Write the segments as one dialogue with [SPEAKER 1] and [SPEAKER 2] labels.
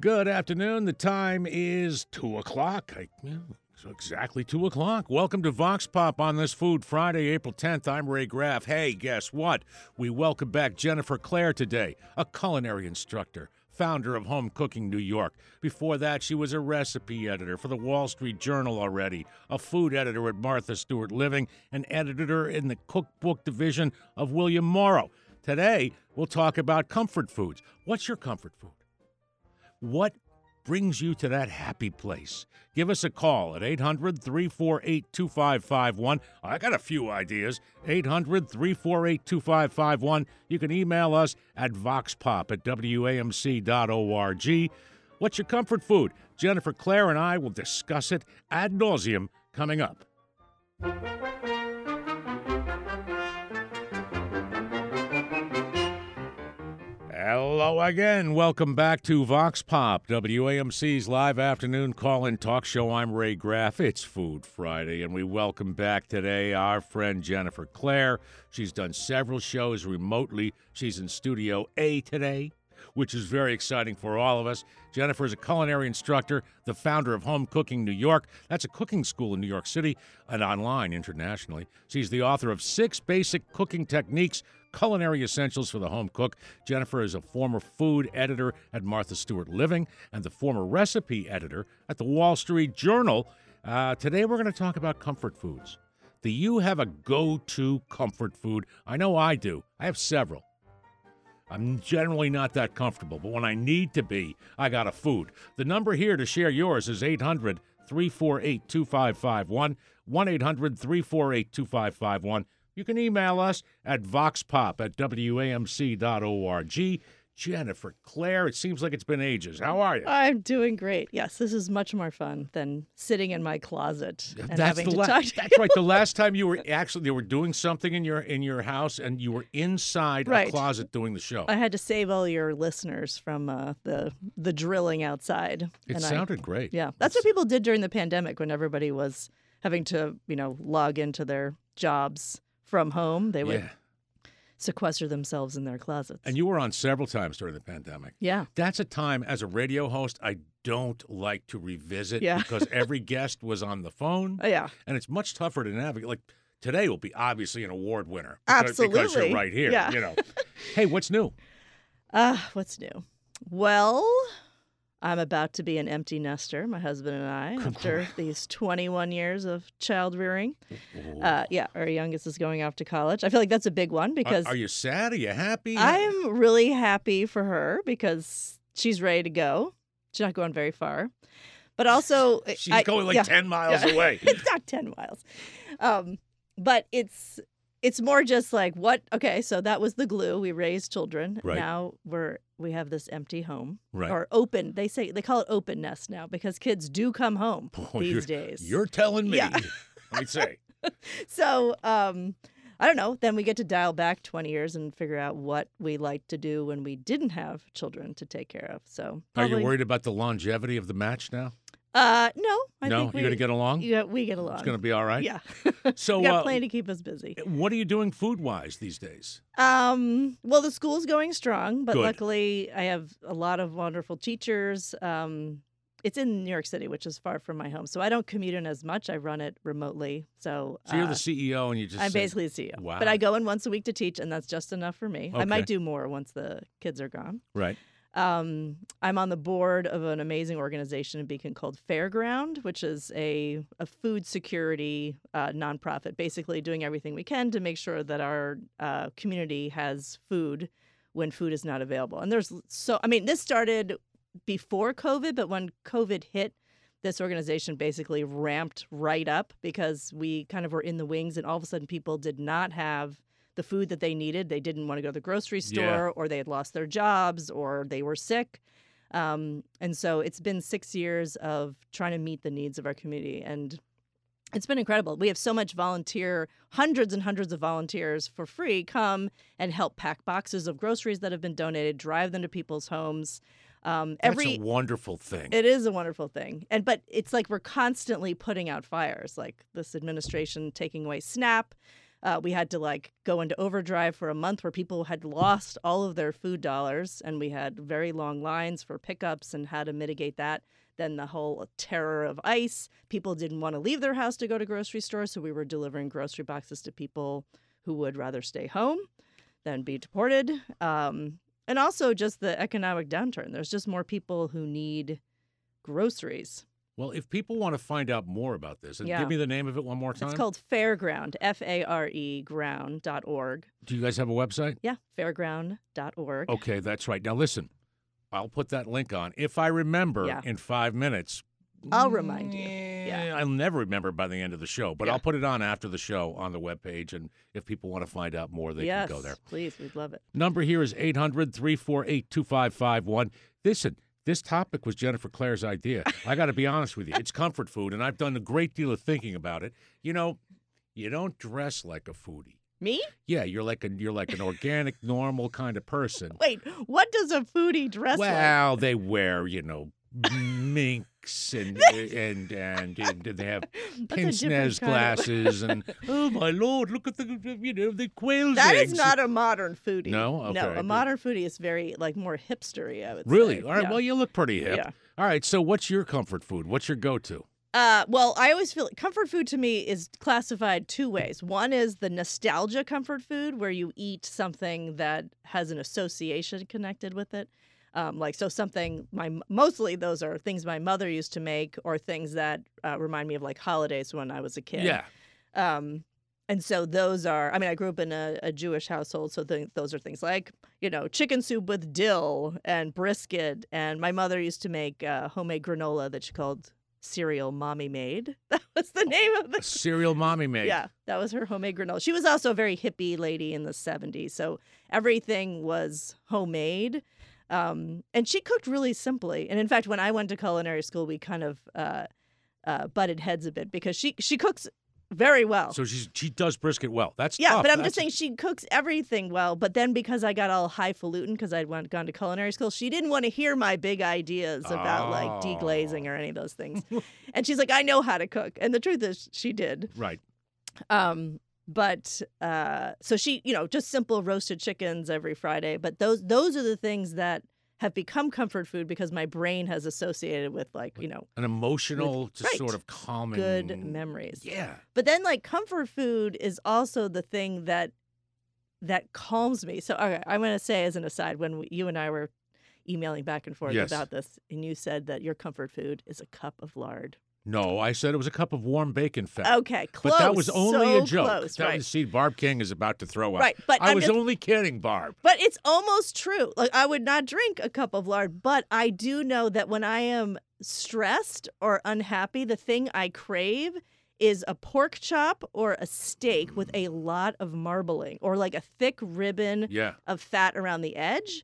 [SPEAKER 1] Good afternoon. The time is 2 o'clock. It's exactly 2 o'clock. Welcome to Vox Pop on this Food Friday, April 10th. I'm Ray Graff. Hey, guess what? We welcome back Jennifer Claire today, a culinary instructor, founder of Home Cooking New York. Before that, she was a recipe editor for the Wall Street Journal already, a food editor at Martha Stewart Living, an editor in the cookbook division of William Morrow. Today, we'll talk about comfort foods. What's your comfort food? What brings you to that happy place? Give us a call at 800-348-2551. I got a few ideas. 800-348-2551. You can email us at voxpop@wamc.org. What's your comfort food? Jennifer Claire and I will discuss it ad nauseum coming up. Hello again. Welcome back to Vox Pop, WAMC's live afternoon call-in talk show. I'm Ray Graff. It's Food Friday, and we welcome back today our friend Jennifer Claire. She's done several shows remotely. She's in Studio A today, which is very exciting for all of us. Jennifer is a culinary instructor, the founder of Home Cooking New York. That's a cooking school in New York City and online internationally. She's the author of 6 Basic Cooking Techniques, Culinary Essentials for the Home Cook. Jennifer is a former food editor at Martha Stewart Living and the former recipe editor at the Wall Street Journal. Today we're going to talk about comfort foods. Do you have a go-to comfort food? I know I do. I have several. I'm generally not that comfortable, but when I need to be, I got a food. The number here to share yours is 800-348-2551, 1-800-348-2551. You can email us at voxpop@wamc.org. Jennifer Claire, it seems like it's been ages. How are you?
[SPEAKER 2] I'm doing great. Yes, this is much more fun than sitting in my closet and
[SPEAKER 1] That's
[SPEAKER 2] having to talk to you.
[SPEAKER 1] That's right. The last time you were they were doing something in your house, and you were inside a closet doing the show.
[SPEAKER 2] I had to save all your listeners from the drilling outside.
[SPEAKER 1] It sounded great.
[SPEAKER 2] Yeah, that's what people did during the pandemic when everybody was having to, log into their jobs from home. They would sequester themselves in their closets.
[SPEAKER 1] And you were on several times during the pandemic.
[SPEAKER 2] Yeah.
[SPEAKER 1] That's a time as a radio host I don't like to revisit because every guest was on the phone.
[SPEAKER 2] Yeah.
[SPEAKER 1] And it's much tougher to navigate. Like today will be obviously an award winner.
[SPEAKER 2] Absolutely.
[SPEAKER 1] Because you're right here.
[SPEAKER 2] Yeah.
[SPEAKER 1] Hey, what's new?
[SPEAKER 2] What's new? Well, I'm about to be an empty nester, my husband and I, after these 21 years of child rearing. Our youngest is going off to college. I feel like that's a big one because...
[SPEAKER 1] Are you sad? Are you happy?
[SPEAKER 2] I'm really happy for her because she's ready to go. She's not going very far. But also...
[SPEAKER 1] She's going 10 miles away.
[SPEAKER 2] It's not 10 miles. But it's more just like, what? Okay, so that was the glue. We raised children.
[SPEAKER 1] Right.
[SPEAKER 2] Now we have this empty home.
[SPEAKER 1] Right.
[SPEAKER 2] Or open. They call it open nest now because kids do come home these days.
[SPEAKER 1] You're telling me.
[SPEAKER 2] Yeah.
[SPEAKER 1] Let me say.
[SPEAKER 2] So, I don't know. Then we get to dial back 20 years and figure out what we liked to do when we didn't have children to take care of. So,
[SPEAKER 1] Are you worried about the longevity of the match now?
[SPEAKER 2] No. I
[SPEAKER 1] No?
[SPEAKER 2] think
[SPEAKER 1] You're going to get along?
[SPEAKER 2] Yeah, we get along.
[SPEAKER 1] It's going to be all right?
[SPEAKER 2] Yeah.
[SPEAKER 1] So,
[SPEAKER 2] we got plenty to keep us busy.
[SPEAKER 1] What are you doing food-wise these days?
[SPEAKER 2] Well, the school's going strong, but
[SPEAKER 1] Good.
[SPEAKER 2] Luckily I have a lot of wonderful teachers. It's in New York City, which is far from my home, so I don't commute in as much. I run it remotely. So
[SPEAKER 1] you're the CEO and you just
[SPEAKER 2] I'm basically the CEO.
[SPEAKER 1] Wow.
[SPEAKER 2] But I go in once a week to teach, and that's just enough for me.
[SPEAKER 1] Okay.
[SPEAKER 2] I might do more once the kids are gone.
[SPEAKER 1] Right.
[SPEAKER 2] I'm on the board of an amazing organization in Beacon called Fairground, which is a food security nonprofit, basically doing everything we can to make sure that our community has food when food is not available. And this started before COVID, but when COVID hit, this organization basically ramped right up because we kind of were in the wings, and all of a sudden people did not have the food that they needed. They didn't want to go to the grocery store, or they had lost their jobs, or they were sick. And so it's been 6 years of trying to meet the needs of our community. And it's been incredible. We have so much hundreds and hundreds of volunteers for free come and help pack boxes of groceries that have been donated, drive them to people's homes.
[SPEAKER 1] That's a wonderful thing.
[SPEAKER 2] It is a wonderful thing. But it's like we're constantly putting out fires, like this administration taking away SNAP. We had to like go into overdrive for a month where people had lost all of their food dollars, and we had very long lines for pickups and how to mitigate that. Then the whole terror of ICE. People didn't want to leave their house to go to grocery stores, so we were delivering grocery boxes to people who would rather stay home than be deported. And also just the economic downturn. There's just more people who need groceries.
[SPEAKER 1] Well, if people want to find out more about this, and
[SPEAKER 2] Yeah.
[SPEAKER 1] give me the name of it one more time.
[SPEAKER 2] It's called Fairground, F-A-R-E ground.org.
[SPEAKER 1] Do you guys have a website?
[SPEAKER 2] Yeah, fairground.org.
[SPEAKER 1] Okay, that's right. Now listen, I'll put that link on. If I remember
[SPEAKER 2] Yeah.
[SPEAKER 1] in 5 minutes,
[SPEAKER 2] I'll remind you. Yeah.
[SPEAKER 1] I'll never remember by the end of the show, but
[SPEAKER 2] Yeah.
[SPEAKER 1] I'll put it on after the show on the webpage, and if people want to find out more, they
[SPEAKER 2] Yes,
[SPEAKER 1] can go there.
[SPEAKER 2] please. We'd love it.
[SPEAKER 1] Number here is 800-348-2551. Listen, this topic was Jennifer Claire's idea. I got to be honest with you. It's comfort food, and I've done a great deal of thinking about it. You know, you don't dress like a foodie.
[SPEAKER 2] Me?
[SPEAKER 1] Yeah, you're like an organic, normal kind of person.
[SPEAKER 2] Wait, what does a foodie dress like?
[SPEAKER 1] Well, they wear, minks and they have pince nez glasses and oh my lord, look at the quail's
[SPEAKER 2] That
[SPEAKER 1] eggs.
[SPEAKER 2] is not a modern foodie.
[SPEAKER 1] No? Okay,
[SPEAKER 2] No, a
[SPEAKER 1] good.
[SPEAKER 2] modern foodie is very more hipstery, I would
[SPEAKER 1] Really?
[SPEAKER 2] say.
[SPEAKER 1] All right.
[SPEAKER 2] Yeah.
[SPEAKER 1] Well, you look pretty hip.
[SPEAKER 2] Yeah.
[SPEAKER 1] All right. So, what's your comfort food? What's your go-to?
[SPEAKER 2] Well, I always feel comfort food to me is classified two ways. One is the nostalgia comfort food, where you eat something that has an association connected with it. Something mostly those are things my mother used to make, or things that remind me of like holidays when I was a kid.
[SPEAKER 1] Yeah.
[SPEAKER 2] And so those are, I grew up in a Jewish household, so those are things like, chicken soup with dill and brisket. And my mother used to make homemade granola that she called cereal mommy made. That was the name of the
[SPEAKER 1] Cereal mommy made.
[SPEAKER 2] Yeah, that was her homemade granola. She was also a very hippie lady in the 70s, so everything was homemade. And she cooked really simply. And in fact, when I went to culinary school, we kind of butted heads a bit because she cooks very well.
[SPEAKER 1] So she does brisket well. That's
[SPEAKER 2] Yeah,
[SPEAKER 1] tough.
[SPEAKER 2] but I'm just saying she cooks everything well. But then because I got all highfalutin because I'd gone to culinary school, she didn't want to hear my big ideas about like deglazing or any of those things. And she's like, I know how to cook. And the truth is she did.
[SPEAKER 1] Right.
[SPEAKER 2] So she, just simple roasted chickens every Friday. But those are the things that have become comfort food because my brain has associated with
[SPEAKER 1] an emotional,
[SPEAKER 2] right.
[SPEAKER 1] sort of calming,
[SPEAKER 2] good memories.
[SPEAKER 1] Yeah.
[SPEAKER 2] But then comfort food is also the thing that calms me. So okay, I'm going to say as an aside, when you and I were emailing back and forth
[SPEAKER 1] Yes.
[SPEAKER 2] about this, and you said that your comfort food is a cup of lard.
[SPEAKER 1] No, I said it was a cup of warm bacon fat.
[SPEAKER 2] Okay, close.
[SPEAKER 1] But that was only
[SPEAKER 2] so
[SPEAKER 1] a joke.
[SPEAKER 2] Close,
[SPEAKER 1] That
[SPEAKER 2] right.
[SPEAKER 1] was, see, Barb King is about to throw up.
[SPEAKER 2] Right, but
[SPEAKER 1] I
[SPEAKER 2] I'm
[SPEAKER 1] was
[SPEAKER 2] just-
[SPEAKER 1] only kidding, Barb.
[SPEAKER 2] But it's almost true. Like, I would not drink a cup of lard, but I do know that when I am stressed or unhappy, the thing I crave is a pork chop or a steak with a lot of marbling or like a thick ribbon
[SPEAKER 1] Yeah.
[SPEAKER 2] of fat around the edge.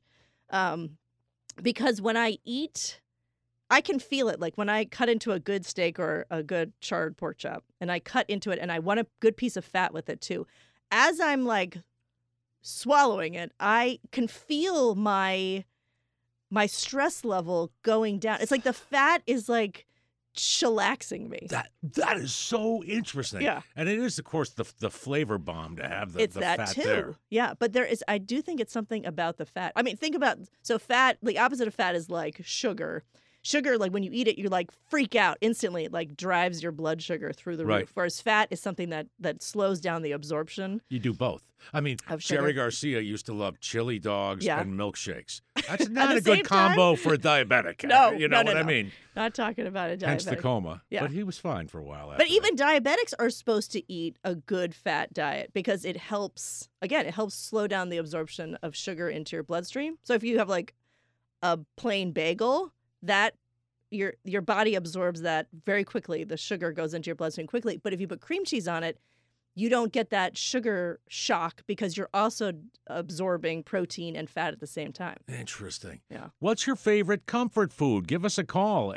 [SPEAKER 2] Because when I eat, I can feel it. Like when I cut into a good steak or a good charred pork chop and I cut into it and I want a good piece of fat with it too. As I'm like swallowing it, I can feel my stress level going down. It's like the fat is like chillaxing me.
[SPEAKER 1] That is so interesting.
[SPEAKER 2] Yeah.
[SPEAKER 1] And it is, of course, the flavor bomb to have the
[SPEAKER 2] It's that
[SPEAKER 1] fat
[SPEAKER 2] too.
[SPEAKER 1] there.
[SPEAKER 2] Yeah, but I do think it's something about the fat. Think about, so fat, the opposite of fat is like sugar. Sugar, like when you eat it, you like freak out instantly. It like drives your blood sugar through the
[SPEAKER 1] Right.
[SPEAKER 2] roof. Whereas fat is something that slows down the absorption.
[SPEAKER 1] You do both.
[SPEAKER 2] Of
[SPEAKER 1] Jerry
[SPEAKER 2] sugar.
[SPEAKER 1] Garcia used to love chili dogs
[SPEAKER 2] Yeah.
[SPEAKER 1] and milkshakes. That's not
[SPEAKER 2] the
[SPEAKER 1] a good
[SPEAKER 2] same time?
[SPEAKER 1] combo for a diabetic.
[SPEAKER 2] No,
[SPEAKER 1] You know
[SPEAKER 2] no,
[SPEAKER 1] what I
[SPEAKER 2] no.
[SPEAKER 1] mean?
[SPEAKER 2] Not talking about a diabetic.
[SPEAKER 1] Hence the coma.
[SPEAKER 2] Yeah.
[SPEAKER 1] But he was fine for a while after
[SPEAKER 2] But even
[SPEAKER 1] that.
[SPEAKER 2] diabetics are supposed to eat a good fat diet because it helps slow down the absorption of sugar into your bloodstream. So if you have like a plain bagel, that your body absorbs that very quickly. The sugar goes into your bloodstream quickly. But if you put cream cheese on it, you don't get that sugar shock because you're also absorbing protein and fat at the same time.
[SPEAKER 1] Interesting.
[SPEAKER 2] Yeah.
[SPEAKER 1] What's your favorite comfort food? Give us a call,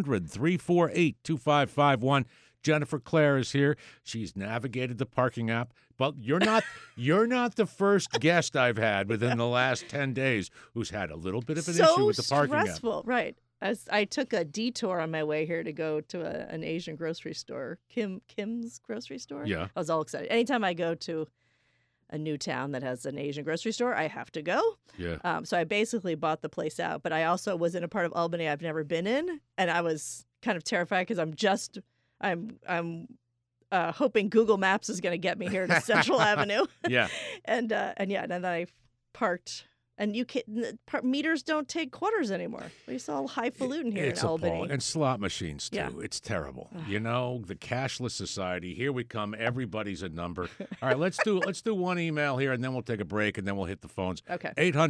[SPEAKER 1] 800-348-2551. Jennifer Claire is here. She's navigated the parking app. But you're not the first guest I've had within the last 10 days who's had a little bit of an issue with the parking app.
[SPEAKER 2] Stressful, right. I took a detour on my way here to go to an Asian grocery store, Kim's grocery store.
[SPEAKER 1] Yeah.
[SPEAKER 2] I was all excited. Anytime I go to a new town that has an Asian grocery store, I have to go.
[SPEAKER 1] Yeah.
[SPEAKER 2] So I basically bought the place out, but I also was in a part of Albany I've never been in, and I was kind of terrified because I'm hoping Google Maps is going to get me here to Central Avenue.
[SPEAKER 1] Yeah.
[SPEAKER 2] And then I parked. And meters don't take quarters anymore. We saw highfalutin here
[SPEAKER 1] It's
[SPEAKER 2] in Albany.
[SPEAKER 1] appalling. And slot machines, too.
[SPEAKER 2] Yeah.
[SPEAKER 1] It's terrible. You know, the cashless society. Here we come. Everybody's a number. All right, let's do one email here, and then we'll take a break, and then we'll hit the phones.
[SPEAKER 2] Okay.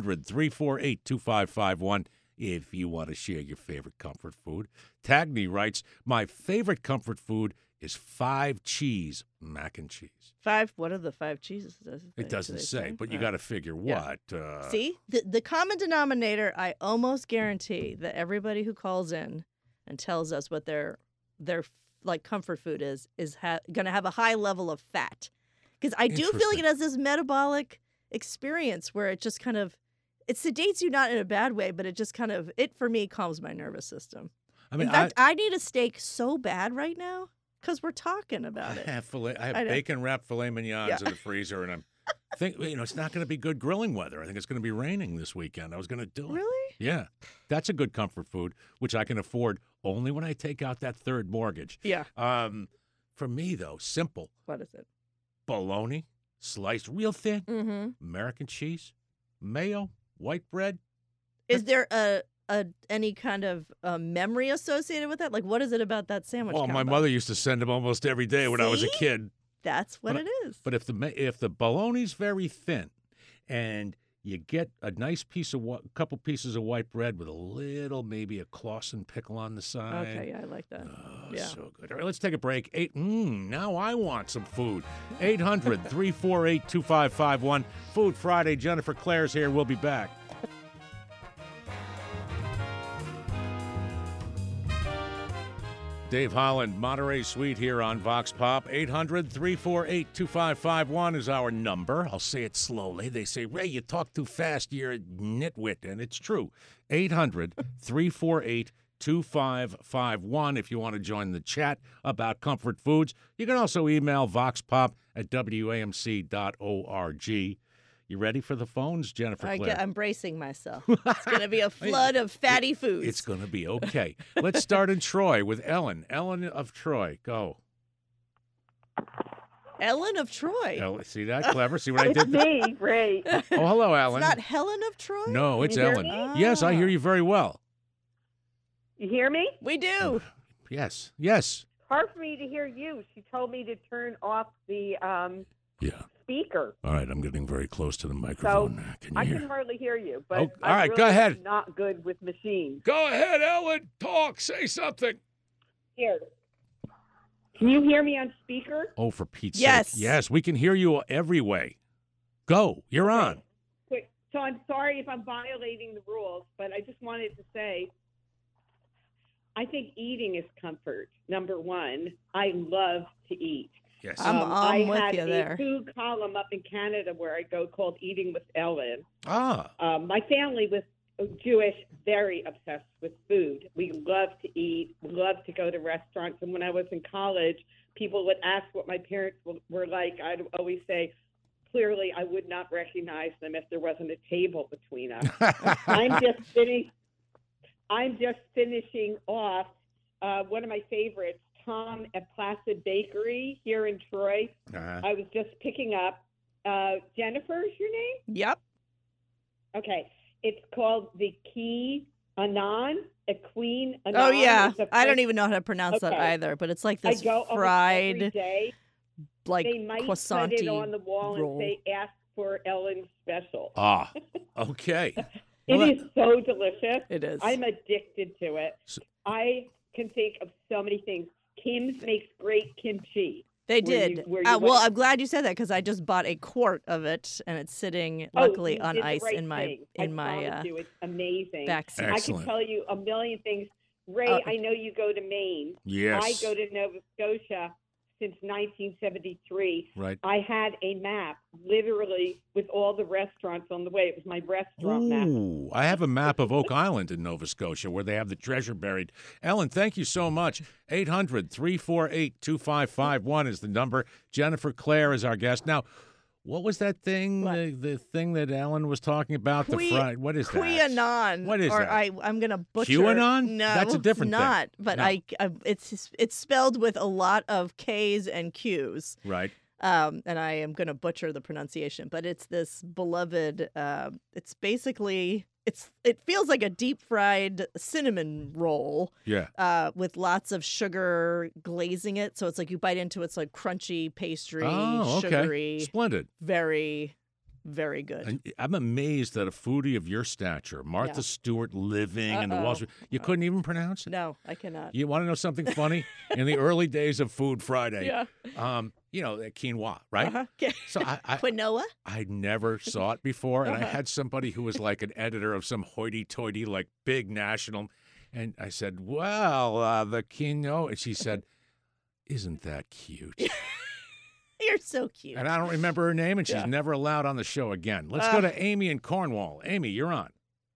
[SPEAKER 1] 800-348-2551 if you want to share your favorite comfort food. Tagny writes, my favorite comfort food is 5 cheese mac and cheese.
[SPEAKER 2] 5? What are the 5 cheeses?
[SPEAKER 1] It doesn't say, but you got to figure what.
[SPEAKER 2] See, the common denominator, I almost guarantee that everybody who calls in and tells us what their like comfort food is going to have a high level of fat. Because I do feel like it has this metabolic experience where it just kind of, it sedates you, not in a bad way, but it just kind of, for me, calms my nervous system.
[SPEAKER 1] I mean,
[SPEAKER 2] in fact, I need a steak so bad right now. Because we're talking about it.
[SPEAKER 1] I have bacon-wrapped filet mignons in the freezer, and I think it's not going to be good grilling weather. I think it's going to be raining this weekend. I was going to do it.
[SPEAKER 2] Really?
[SPEAKER 1] Yeah. That's a good comfort food, which I can afford only when I take out that third mortgage.
[SPEAKER 2] Yeah.
[SPEAKER 1] For me, though, simple.
[SPEAKER 2] What is it?
[SPEAKER 1] Bologna, sliced real thin,
[SPEAKER 2] Mm-hmm.
[SPEAKER 1] American cheese, mayo, white bread.
[SPEAKER 2] Is there any kind of memory associated with that? Like, what is it about that sandwich?
[SPEAKER 1] Well, my
[SPEAKER 2] combo?
[SPEAKER 1] mother used to send them almost every day when I was a
[SPEAKER 2] See?
[SPEAKER 1] kid.
[SPEAKER 2] That's what it is.
[SPEAKER 1] But if the bologna's very thin, and you get a nice couple pieces of white bread with a little, maybe a Clausen pickle on the side.
[SPEAKER 2] Okay, yeah, I like that.
[SPEAKER 1] Oh,
[SPEAKER 2] Yeah.
[SPEAKER 1] so good. All right, let's take a break. Now I want some food. 800-348-2551. Food Friday. Jennifer Claire's here. We'll be back. Dave Holland, Monterey Suite here on Vox Pop. 800-348-2551 is our number. I'll say it slowly. They say, Ray, you talk too fast. You're a nitwit. And it's true. 800-348-2551 if you want to join the chat about comfort foods. You can also email voxpop@wamc.org. You ready for the phones, Jennifer Claire?
[SPEAKER 2] I'm bracing myself. It's going to be a flood of fatty foods.
[SPEAKER 1] It's going to be okay. Let's start in Troy with Ellen. Ellen of Troy, go.
[SPEAKER 2] Ellen of Troy.
[SPEAKER 1] See that? Clever. See what I did?
[SPEAKER 3] It's me, Ray.
[SPEAKER 1] Oh, hello, Ellen.
[SPEAKER 2] It's not Helen of Troy?
[SPEAKER 1] No, it's
[SPEAKER 3] You hear
[SPEAKER 1] Ellen.
[SPEAKER 3] me?
[SPEAKER 1] Yes, I hear you very well.
[SPEAKER 3] You hear me?
[SPEAKER 2] We do.
[SPEAKER 1] Yes.
[SPEAKER 3] Hard for me to hear you. She told me to turn off the
[SPEAKER 1] Yeah.
[SPEAKER 3] speaker.
[SPEAKER 1] All right, I'm getting very close to the microphone. Can you
[SPEAKER 3] I
[SPEAKER 1] hear?
[SPEAKER 3] can hardly hear you, but
[SPEAKER 1] Oh,
[SPEAKER 3] I'm
[SPEAKER 1] all right,
[SPEAKER 3] really
[SPEAKER 1] go ahead.
[SPEAKER 3] not good with machines.
[SPEAKER 1] Go ahead, Ellen. Talk. Say something.
[SPEAKER 3] Here. Can you hear me on speaker?
[SPEAKER 1] Oh, for Pete's
[SPEAKER 2] Yes.
[SPEAKER 1] sake. Yes, we can hear you every way. Go. You're on.
[SPEAKER 3] Quick. So I'm sorry if I'm violating the rules, but I just wanted to say I think eating is comfort, number one. I love to eat.
[SPEAKER 1] Yes.
[SPEAKER 2] I'm
[SPEAKER 3] I
[SPEAKER 2] with
[SPEAKER 3] had
[SPEAKER 2] you
[SPEAKER 3] a
[SPEAKER 2] there.
[SPEAKER 3] food column up in Canada where I go called Eating with Ellen.
[SPEAKER 1] Ah.
[SPEAKER 3] My family was Jewish, very obsessed with food. We love to eat, love to go to restaurants. And when I was in college, people would ask what my parents were like. I'd always say, clearly, I would not recognize them if there wasn't a table between us. I'm just finishing off one of my favorites, Tom at Placid Bakery here in Troy.
[SPEAKER 1] Uh-huh.
[SPEAKER 3] I was just picking up. Jennifer is your name?
[SPEAKER 2] Yep.
[SPEAKER 3] Okay. It's called the Key Anan, a Queen Anan.
[SPEAKER 2] Oh, yeah.
[SPEAKER 3] It's a
[SPEAKER 2] I don't
[SPEAKER 3] French-
[SPEAKER 2] even know how to pronounce that
[SPEAKER 3] Okay.
[SPEAKER 2] either, but it's like
[SPEAKER 3] I
[SPEAKER 2] this
[SPEAKER 3] go almost every
[SPEAKER 2] fried,
[SPEAKER 3] day.
[SPEAKER 2] like,
[SPEAKER 3] They might
[SPEAKER 2] croissant
[SPEAKER 3] put it on the wall
[SPEAKER 2] roll.
[SPEAKER 3] and say, ask for Ellen's special.
[SPEAKER 1] Ah. Okay.
[SPEAKER 3] It
[SPEAKER 1] Well,
[SPEAKER 3] is so delicious.
[SPEAKER 2] It is.
[SPEAKER 3] I'm addicted to it.
[SPEAKER 1] So-
[SPEAKER 3] I can think of so many things. Kim's makes great kimchi.
[SPEAKER 2] They
[SPEAKER 3] where
[SPEAKER 2] did.
[SPEAKER 3] you- where you
[SPEAKER 2] Well,
[SPEAKER 3] want-
[SPEAKER 2] I'm glad you said that because I just bought a quart of it, and it's sitting,
[SPEAKER 3] Oh,
[SPEAKER 2] luckily,
[SPEAKER 3] you
[SPEAKER 2] on
[SPEAKER 3] did the
[SPEAKER 2] ice
[SPEAKER 3] right
[SPEAKER 2] in my
[SPEAKER 3] thing. I promise you, it's amazing.
[SPEAKER 2] back seat.
[SPEAKER 3] I
[SPEAKER 1] Excellent.
[SPEAKER 3] can tell you a million things. Ray,
[SPEAKER 2] Oh.
[SPEAKER 3] I know you go to Maine.
[SPEAKER 1] Yes.
[SPEAKER 3] I go to Nova Scotia. since 1973.
[SPEAKER 1] Right.
[SPEAKER 3] I had a map, literally, with all the restaurants on the way. It was my restaurant map.
[SPEAKER 1] Ooh, I have a map of Oak Island in Nova Scotia where they have the treasure buried. Ellen, thank you so much. 800-348-2551 is the number. Jennifer Claire is our guest. Now, what was that thing? The thing that Ellen was talking about? What is that?
[SPEAKER 2] QAnon.
[SPEAKER 1] What is that?
[SPEAKER 2] I'm gonna butcher.
[SPEAKER 1] QAnon?
[SPEAKER 2] No,
[SPEAKER 1] That's a different
[SPEAKER 2] it's not.
[SPEAKER 1] thing.
[SPEAKER 2] But
[SPEAKER 1] No.
[SPEAKER 2] it's spelled with a lot of K's and Q's.
[SPEAKER 1] Right.
[SPEAKER 2] And I am gonna butcher the pronunciation. But it's this beloved. It's basically it feels like a deep fried cinnamon roll.
[SPEAKER 1] Yeah.
[SPEAKER 2] With lots of sugar glazing it, so it's like you bite into it's like crunchy pastry,
[SPEAKER 1] Oh, okay.
[SPEAKER 2] sugary,
[SPEAKER 1] Splendid.
[SPEAKER 2] very, very good.
[SPEAKER 1] And I'm amazed that a foodie of your stature, Martha
[SPEAKER 2] Yeah.
[SPEAKER 1] Stewart, living in the Wall Street, you couldn't even pronounce it.
[SPEAKER 2] No, I cannot.
[SPEAKER 1] You want to know something funny? In the early days of Food Friday,
[SPEAKER 2] Yeah.
[SPEAKER 1] quinoa, right?
[SPEAKER 2] Uh-huh. Okay.
[SPEAKER 1] So
[SPEAKER 2] Quinoa?
[SPEAKER 1] I never saw it before, and I had somebody who was like an editor of some hoity-toity, like big national, and I said, "Well, the quinoa," and she said, "Isn't that cute?"
[SPEAKER 2] You're so cute.
[SPEAKER 1] And I don't remember her name, and she's
[SPEAKER 2] Yeah.
[SPEAKER 1] never allowed on the show again. Let's go to Amy in Cornwall. Amy, you're on.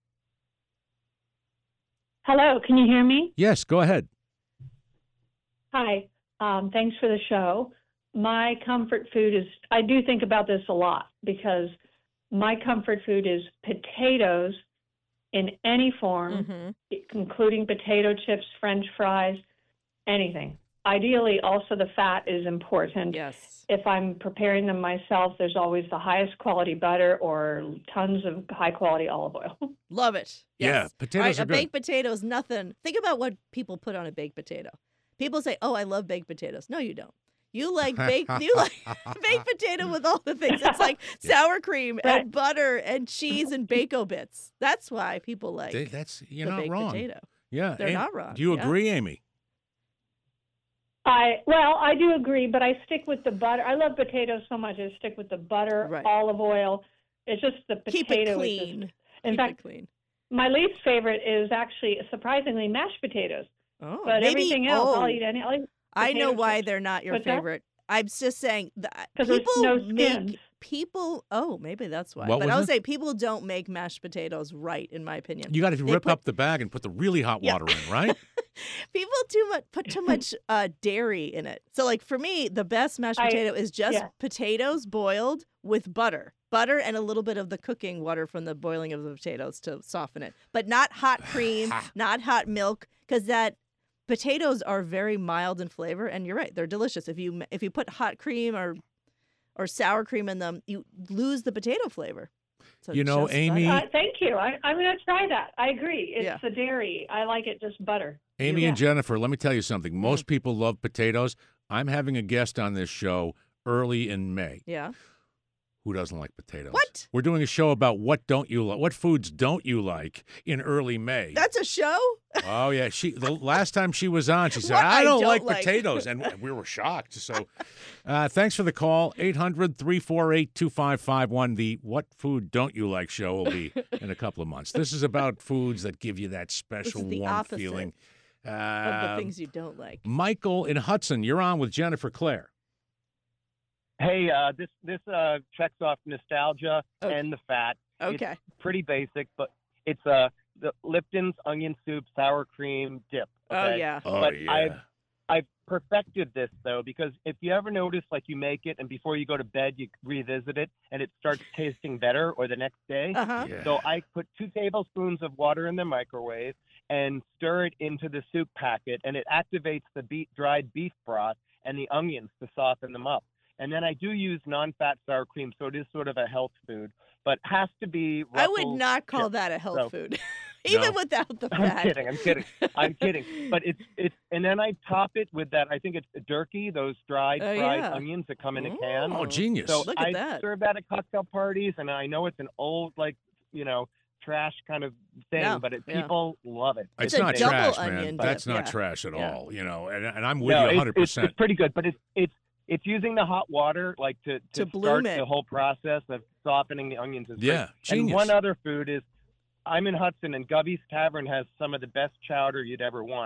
[SPEAKER 4] Hello, can you hear me?
[SPEAKER 1] Yes, go ahead.
[SPEAKER 4] Hi, thanks for the show. My comfort food is, I do think about this a lot because my comfort food is potatoes in any form,
[SPEAKER 2] Mhm.
[SPEAKER 4] including potato chips, French fries, anything. Ideally, also the fat is important.
[SPEAKER 2] Yes.
[SPEAKER 4] If I'm preparing them myself, there's always the highest quality butter or tons of high quality olive oil.
[SPEAKER 2] Love it.
[SPEAKER 1] Yeah,
[SPEAKER 2] Yes.
[SPEAKER 1] potatoes
[SPEAKER 2] a
[SPEAKER 1] are good.
[SPEAKER 2] baked potato is nothing. Think about what people put on a baked potato. People say, "Oh, I love baked potatoes." No, you don't. You like baked baked potato with all the things. It's like sour cream and butter and cheese and bacon bits. That's why people like
[SPEAKER 1] You're
[SPEAKER 2] the
[SPEAKER 1] not
[SPEAKER 2] baked
[SPEAKER 1] wrong.
[SPEAKER 2] potato.
[SPEAKER 1] Yeah,
[SPEAKER 2] They're not wrong.
[SPEAKER 1] Do you
[SPEAKER 2] Yeah.
[SPEAKER 1] agree, Amy?
[SPEAKER 4] I do agree, but I stick with the butter. I love potatoes so much. I stick with the butter,
[SPEAKER 2] Right.
[SPEAKER 4] olive oil. It's just the potato.
[SPEAKER 2] Keep it
[SPEAKER 4] is
[SPEAKER 2] clean.
[SPEAKER 4] just- in
[SPEAKER 2] Keep
[SPEAKER 4] fact,
[SPEAKER 2] it clean.
[SPEAKER 4] my least favorite is actually surprisingly mashed potatoes.
[SPEAKER 2] Oh,
[SPEAKER 4] But
[SPEAKER 2] maybe,
[SPEAKER 4] everything else,
[SPEAKER 2] oh,
[SPEAKER 4] I'll eat any. I'll eat
[SPEAKER 2] I know
[SPEAKER 4] potato
[SPEAKER 2] why
[SPEAKER 4] chips.
[SPEAKER 2] they're not your
[SPEAKER 4] What's that?
[SPEAKER 2] favorite. I'm just saying that
[SPEAKER 4] 'Cause there's
[SPEAKER 2] people
[SPEAKER 4] no
[SPEAKER 2] make
[SPEAKER 4] skins.
[SPEAKER 2] people. Oh, maybe that's why.
[SPEAKER 1] What
[SPEAKER 2] But
[SPEAKER 1] was
[SPEAKER 2] I'll
[SPEAKER 1] it?
[SPEAKER 2] say people don't make mashed potatoes right, in my opinion.
[SPEAKER 1] You got to
[SPEAKER 2] They
[SPEAKER 1] rip
[SPEAKER 2] put-
[SPEAKER 1] up the bag and put the really hot
[SPEAKER 2] Yeah.
[SPEAKER 1] water in, right?
[SPEAKER 2] People put too much dairy in it. So, like for me, the best mashed potato is just
[SPEAKER 4] yeah.
[SPEAKER 2] potatoes boiled with butter and a little bit of the cooking water from the boiling of the potatoes to soften it, but not hot cream, not hot milk, because that. Potatoes are very mild in flavor, and you're right; they're delicious. If you put hot cream or sour cream in them, you lose the potato flavor. So
[SPEAKER 1] You know,
[SPEAKER 2] just
[SPEAKER 1] Amy-
[SPEAKER 2] butter.
[SPEAKER 4] Thank you. I'm going to try that. I agree. It's
[SPEAKER 2] Yeah.
[SPEAKER 4] the dairy. I like it just butter.
[SPEAKER 1] Amy
[SPEAKER 4] Yeah.
[SPEAKER 1] and Jennifer, let me tell you something.
[SPEAKER 2] Mm.
[SPEAKER 1] Most people love potatoes. I'm having a guest on this show early in May.
[SPEAKER 2] Yeah.
[SPEAKER 1] Who doesn't like potatoes?
[SPEAKER 2] What?
[SPEAKER 1] We're doing a show about what foods don't you like in early May.
[SPEAKER 2] That's a show.
[SPEAKER 1] Oh yeah, the last time she was on, she said,
[SPEAKER 2] What
[SPEAKER 1] "I
[SPEAKER 2] I
[SPEAKER 1] don't
[SPEAKER 2] don't
[SPEAKER 1] like
[SPEAKER 2] like."
[SPEAKER 1] potatoes," and we were shocked. So, thanks for the call. 800-348-2551. The "What Food Don't You Like" show will be in a couple of months. This is about foods that give you that special
[SPEAKER 2] the
[SPEAKER 1] warm
[SPEAKER 2] opposite
[SPEAKER 1] feeling.
[SPEAKER 2] Of the things you don't like.
[SPEAKER 1] Michael in Hudson, you're on with Jennifer Claire.
[SPEAKER 5] Hey, this checks off nostalgia
[SPEAKER 2] Okay.
[SPEAKER 5] and the fat.
[SPEAKER 2] Okay.
[SPEAKER 5] It's pretty basic, but it's the Lipton's onion soup sour cream dip.
[SPEAKER 2] Oh
[SPEAKER 5] okay?
[SPEAKER 2] yeah.
[SPEAKER 1] Oh
[SPEAKER 5] But
[SPEAKER 1] yeah.
[SPEAKER 5] I've perfected this though, because if you ever notice, like you make it and before you go to bed you revisit it and it starts tasting better, or the next day.
[SPEAKER 2] Uh-huh.
[SPEAKER 1] Yeah.
[SPEAKER 5] So I put 2 tablespoons of water in the microwave and stir it into the soup packet, and it activates the dried beef broth and the onions to soften them up. And then I do use non-fat sour cream, so it is sort of a health food, but has to be.
[SPEAKER 2] I would
[SPEAKER 5] Ruffles
[SPEAKER 2] not call
[SPEAKER 5] chips.
[SPEAKER 2] that a health
[SPEAKER 5] So-
[SPEAKER 2] food, even
[SPEAKER 1] No.
[SPEAKER 2] without the
[SPEAKER 5] I'm
[SPEAKER 2] fat.
[SPEAKER 5] kidding. I'm kidding. But it's and then I top it with that. I think it's durkey, those dried
[SPEAKER 2] Oh,
[SPEAKER 5] fried
[SPEAKER 2] yeah.
[SPEAKER 5] onions that come in a can.
[SPEAKER 1] Oh, genius.
[SPEAKER 5] So
[SPEAKER 2] Look at
[SPEAKER 5] I
[SPEAKER 2] that.
[SPEAKER 5] serve that at cocktail parties, and I know it's an old, trash kind of thing,
[SPEAKER 2] No,
[SPEAKER 5] but
[SPEAKER 2] yeah.
[SPEAKER 5] people love it.
[SPEAKER 1] It's
[SPEAKER 2] a
[SPEAKER 1] not
[SPEAKER 2] double
[SPEAKER 1] trash, man.
[SPEAKER 2] onion
[SPEAKER 1] That's
[SPEAKER 2] dip,
[SPEAKER 1] not
[SPEAKER 2] yeah.
[SPEAKER 1] trash at
[SPEAKER 2] Yeah.
[SPEAKER 1] all. And I'm with
[SPEAKER 5] No,
[SPEAKER 1] you
[SPEAKER 5] it's
[SPEAKER 1] 100%.
[SPEAKER 5] it's pretty good, but it's using the hot water to
[SPEAKER 2] bloom
[SPEAKER 5] start
[SPEAKER 2] it.
[SPEAKER 5] the whole process of softening the onions. Is
[SPEAKER 1] Yeah,
[SPEAKER 5] great.
[SPEAKER 1] genius.
[SPEAKER 5] And one other food is, I'm in Hudson, and Gubby's Tavern has some of the best chowder you'd ever want.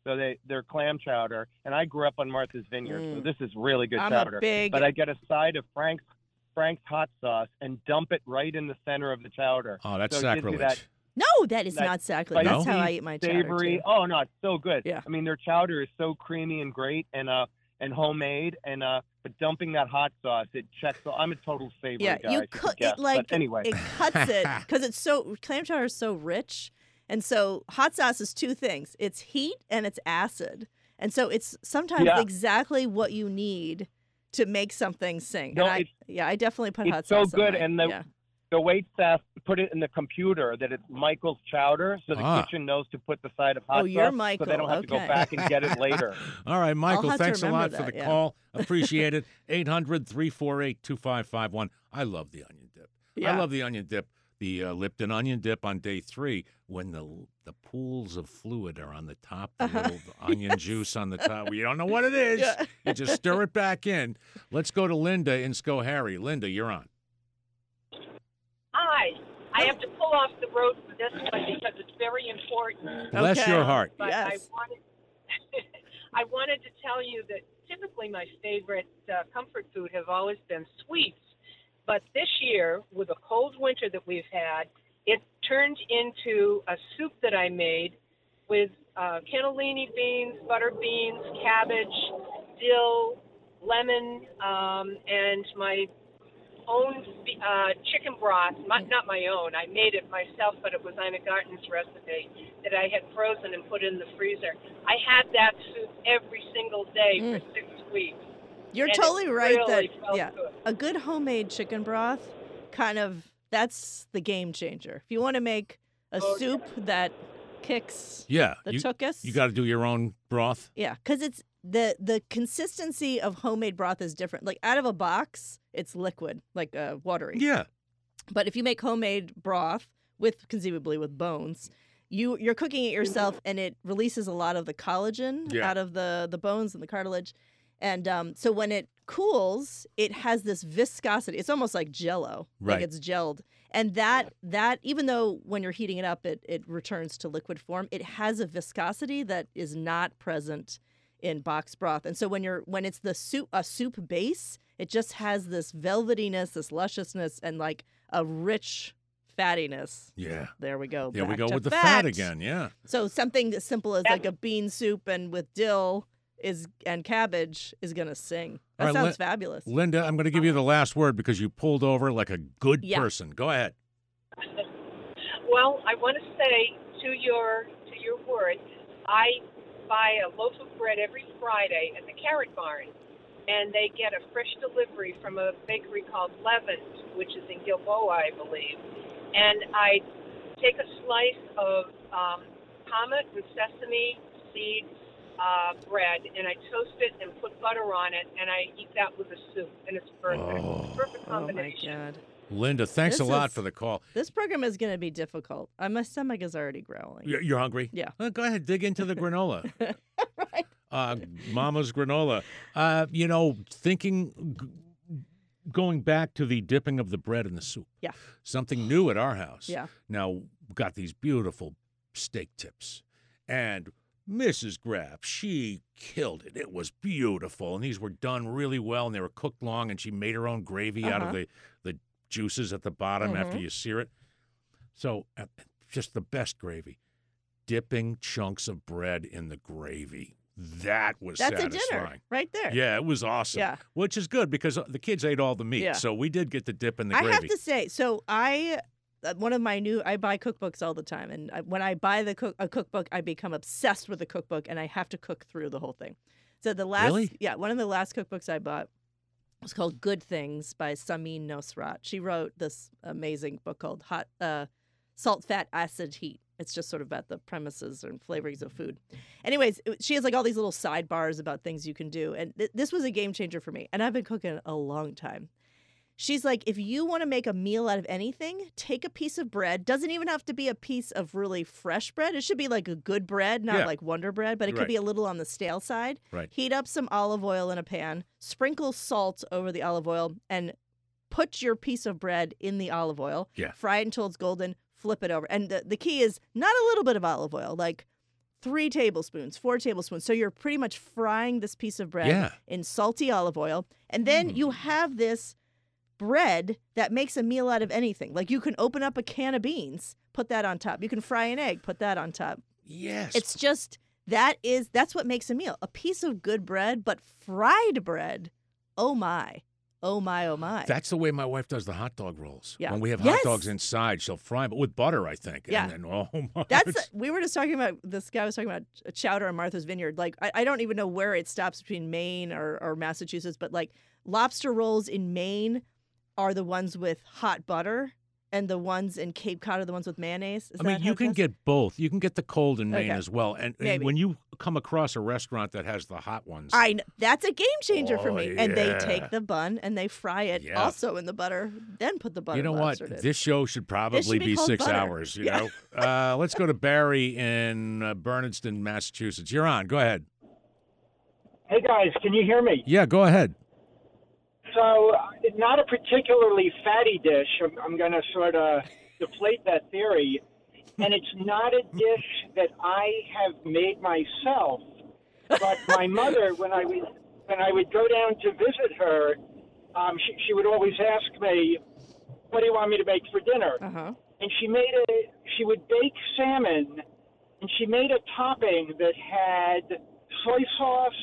[SPEAKER 5] So they're clam chowder, and I grew up on Martha's Vineyard, so this is really good
[SPEAKER 2] I'm
[SPEAKER 5] chowder.
[SPEAKER 2] a big...
[SPEAKER 5] But I get a side of Frank's hot sauce and dump it right in the center of the chowder.
[SPEAKER 1] Oh, that's
[SPEAKER 5] So it gives you
[SPEAKER 1] sacrilege.
[SPEAKER 2] No, that is not sacrilege. That's
[SPEAKER 5] spicy,
[SPEAKER 2] how I eat my chowder,
[SPEAKER 5] savory.
[SPEAKER 2] too.
[SPEAKER 5] Oh no, it's so good.
[SPEAKER 2] Yeah.
[SPEAKER 5] I mean, their chowder is so creamy and great, and homemade, and but dumping that hot sauce, it checks. I'm a total savory guy.
[SPEAKER 2] You
[SPEAKER 5] I should
[SPEAKER 2] cook
[SPEAKER 5] guess.
[SPEAKER 2] it like
[SPEAKER 5] But anyway,
[SPEAKER 2] it cuts it because it's so clam chowder is so rich, and so hot sauce is two things: it's heat and it's acid, and so it's sometimes exactly what you need to make something sing.
[SPEAKER 5] No,
[SPEAKER 2] and I definitely put hot
[SPEAKER 5] it's so
[SPEAKER 2] sauce.
[SPEAKER 5] good,
[SPEAKER 2] on
[SPEAKER 5] and the wait staff put it in the computer that it's Michael's chowder, so the kitchen knows to put the side of hot sauce,
[SPEAKER 2] you're Michael.
[SPEAKER 5] so they don't have to go back and get it later.
[SPEAKER 1] All right, Michael,
[SPEAKER 2] have to
[SPEAKER 1] thanks a lot
[SPEAKER 2] remember
[SPEAKER 1] for the
[SPEAKER 2] that,
[SPEAKER 1] call. Appreciate it. 800-348-2551. I love the onion dip.
[SPEAKER 2] Yeah.
[SPEAKER 1] I love the onion dip. The Lipton onion dip on day 3 when the pools of fluid are on the top, the little onion juice on the top. You don't know what it is.
[SPEAKER 2] Yeah.
[SPEAKER 1] You just stir it back in. Let's go to Linda in Schoharie. Linda, you're on.
[SPEAKER 6] Hi. I have to pull off the road for this one because it's very important.
[SPEAKER 1] Bless
[SPEAKER 2] Okay.
[SPEAKER 1] your heart.
[SPEAKER 6] But
[SPEAKER 2] Yes.
[SPEAKER 6] I wanted to tell you that typically my favorite comfort food have always been sweets. But this year, with a cold winter that we've had, it turned into a soup that I made with cannellini beans, butter beans, cabbage, dill, lemon, and my own chicken broth. Not my own. I made it myself, but it was Ina Garten's recipe that I had frozen and put in the freezer. I had that soup every single day for 6 weeks.
[SPEAKER 2] You're
[SPEAKER 6] and
[SPEAKER 2] totally
[SPEAKER 6] it
[SPEAKER 2] right
[SPEAKER 6] really
[SPEAKER 2] that
[SPEAKER 6] felt good.
[SPEAKER 2] a good homemade chicken broth that's the game changer. If you want to make a soup that kicks
[SPEAKER 1] Yeah.
[SPEAKER 2] the
[SPEAKER 1] You
[SPEAKER 2] tuchus,
[SPEAKER 1] got to do your own broth.
[SPEAKER 2] yeah, because it's the consistency of homemade broth is different. Like out of a box, it's liquid, like watery.
[SPEAKER 1] Yeah.
[SPEAKER 2] But if you make homemade broth conceivably with bones, you're cooking it yourself, and it releases a lot of the collagen out of the bones and the cartilage. And so when it cools, it has this viscosity. It's almost like Jell-O,
[SPEAKER 1] Right.
[SPEAKER 2] like it's gelled. And that even though when you're heating it up, it returns to liquid form, it has a viscosity that is not present in box broth. And so when it's a soup base, it just has this velvetiness, this lusciousness, and like a rich fattiness.
[SPEAKER 1] Yeah.
[SPEAKER 2] There we go.
[SPEAKER 1] There we
[SPEAKER 2] back
[SPEAKER 1] go
[SPEAKER 2] to
[SPEAKER 1] with the fat again. Yeah.
[SPEAKER 2] So something as simple as like a bean soup and with dill and cabbage is gonna sing. That
[SPEAKER 1] All right,
[SPEAKER 2] sounds fabulous.
[SPEAKER 1] Linda, I'm going to give you the last word because you pulled over like a good
[SPEAKER 2] Yeah.
[SPEAKER 1] person. Go ahead.
[SPEAKER 6] Well, I want to say to your word, I buy a loaf of bread every Friday at the Carrot Barn, and they get a fresh delivery from a bakery called Levin's, which is in Gilboa, I believe. And I take a slice of pommet and sesame seeds bread, and I toast it and put butter on it, and I eat that with a soup, and it's perfect.
[SPEAKER 1] Oh.
[SPEAKER 6] Perfect
[SPEAKER 2] Oh my
[SPEAKER 6] combination.
[SPEAKER 2] God.
[SPEAKER 1] Linda, thanks a
[SPEAKER 2] This
[SPEAKER 1] lot
[SPEAKER 2] is-
[SPEAKER 1] for the call.
[SPEAKER 2] This program is gonna be difficult. My stomach is already growling.
[SPEAKER 1] You're hungry?
[SPEAKER 2] Yeah.
[SPEAKER 1] Go ahead, dig into the granola.
[SPEAKER 2] Right.
[SPEAKER 1] Mama's granola. Going back to the dipping of the bread in the soup.
[SPEAKER 2] Yeah.
[SPEAKER 1] Something new at our house.
[SPEAKER 2] Yeah.
[SPEAKER 1] Now, we've got these beautiful steak tips. And Mrs. Graff, she killed it. It was beautiful. And these were done really well, and they were cooked long, and she made her own gravy out of the juices at the bottom after you sear it. So just the best gravy. Dipping chunks of bread in the gravy. That's
[SPEAKER 2] That's a
[SPEAKER 1] satisfying.
[SPEAKER 2] dinner right there.
[SPEAKER 1] Yeah, it was awesome.
[SPEAKER 2] Yeah.
[SPEAKER 1] Which is good because the kids ate all the meat.
[SPEAKER 2] Yeah.
[SPEAKER 1] So we did get the dip in the
[SPEAKER 2] I
[SPEAKER 1] gravy.
[SPEAKER 2] have to say, so I buy cookbooks all the time, and when I buy a cookbook, I become obsessed with the cookbook, and I have to cook through the whole thing. So one of the last cookbooks I bought was called Good Things by Samin Nosrat. She wrote this amazing book called Salt, Fat, Acid, Heat. It's just sort of about the premises and flavorings of food. Anyways, she has like all these little sidebars about things you can do, and this was a game changer for me. And I've been cooking a long time. She's like, if you want to make a meal out of anything, take a piece of bread. Doesn't even have to be a piece of really fresh bread. It should be like a good bread, not like Wonder Bread, but it could
[SPEAKER 1] Right.
[SPEAKER 2] be a little on the stale side.
[SPEAKER 1] Right.
[SPEAKER 2] Heat up some olive oil in a pan, sprinkle salt over the olive oil, and put your piece of bread in the olive oil.
[SPEAKER 1] Yeah.
[SPEAKER 2] Fry it until it's golden, flip it over. And the key is not a little bit of olive oil, like 3 tablespoons, 4 tablespoons. So you're pretty much frying this piece of bread in salty olive oil. And then you have this bread that makes a meal out of anything. Like you can open up a can of beans, put that on top. You can fry an egg, put that on top.
[SPEAKER 1] Yes.
[SPEAKER 2] It's just, that's what makes a meal. A piece of good bread, but fried bread. Oh my. Oh my, oh my.
[SPEAKER 1] That's the way my wife does the hot dog rolls.
[SPEAKER 2] Yeah.
[SPEAKER 1] When we have hot dogs inside, she'll fry them, but with butter, I think.
[SPEAKER 2] Yeah.
[SPEAKER 1] And then, oh my.
[SPEAKER 2] We were just talking about, this guy was talking about chowder on Martha's Vineyard. Like, I don't even know where it stops between Maine or Massachusetts, but like lobster rolls in Maine are the ones with hot butter, and the ones in Cape Cod are the ones with mayonnaise.
[SPEAKER 1] I mean, you can get both. You can get the cold in Maine
[SPEAKER 2] Okay.
[SPEAKER 1] as well. And when you come across a restaurant that has the hot ones.
[SPEAKER 2] That's a game changer for me. And they
[SPEAKER 1] yeah.
[SPEAKER 2] take the bun and they fry it also in the butter, then put the butter.
[SPEAKER 1] You know what?
[SPEAKER 2] in.
[SPEAKER 1] This show should probably
[SPEAKER 2] be
[SPEAKER 1] be
[SPEAKER 2] called
[SPEAKER 1] 6
[SPEAKER 2] butter.
[SPEAKER 1] hours, you know? Let's go to Barry in Bernardston, Massachusetts. You're on. Go ahead.
[SPEAKER 7] Hey, guys, can you hear me?
[SPEAKER 1] Yeah, go ahead.
[SPEAKER 7] So, not a particularly fatty dish. I'm going to sort of deflate that theory. And it's not a dish that I have made myself. But my mother, when I would go down to visit her, she would always ask me, "What do you want me to make for dinner?"
[SPEAKER 2] Uh-huh.
[SPEAKER 7] And she would bake salmon, and she made a topping that had soy sauce,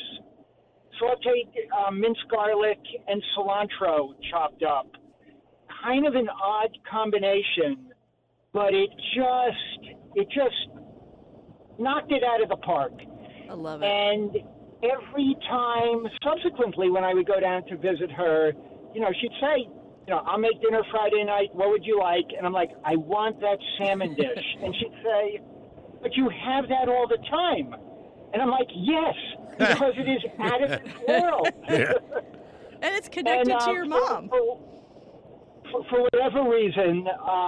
[SPEAKER 7] sauteed minced garlic, and cilantro chopped up. Kind of an odd combination, but it just knocked it out of the park.
[SPEAKER 2] I love it.
[SPEAKER 7] And every time subsequently when I would go down to visit her, she'd say, "I'll make dinner Friday night. What would you like?" And I'm like, "I want that salmon dish." And she'd say, "But you have that all the time." And I'm like, "Yes, because it is out of this world."
[SPEAKER 1] Yeah.
[SPEAKER 2] And it's connected to your mom.
[SPEAKER 7] For whatever reason,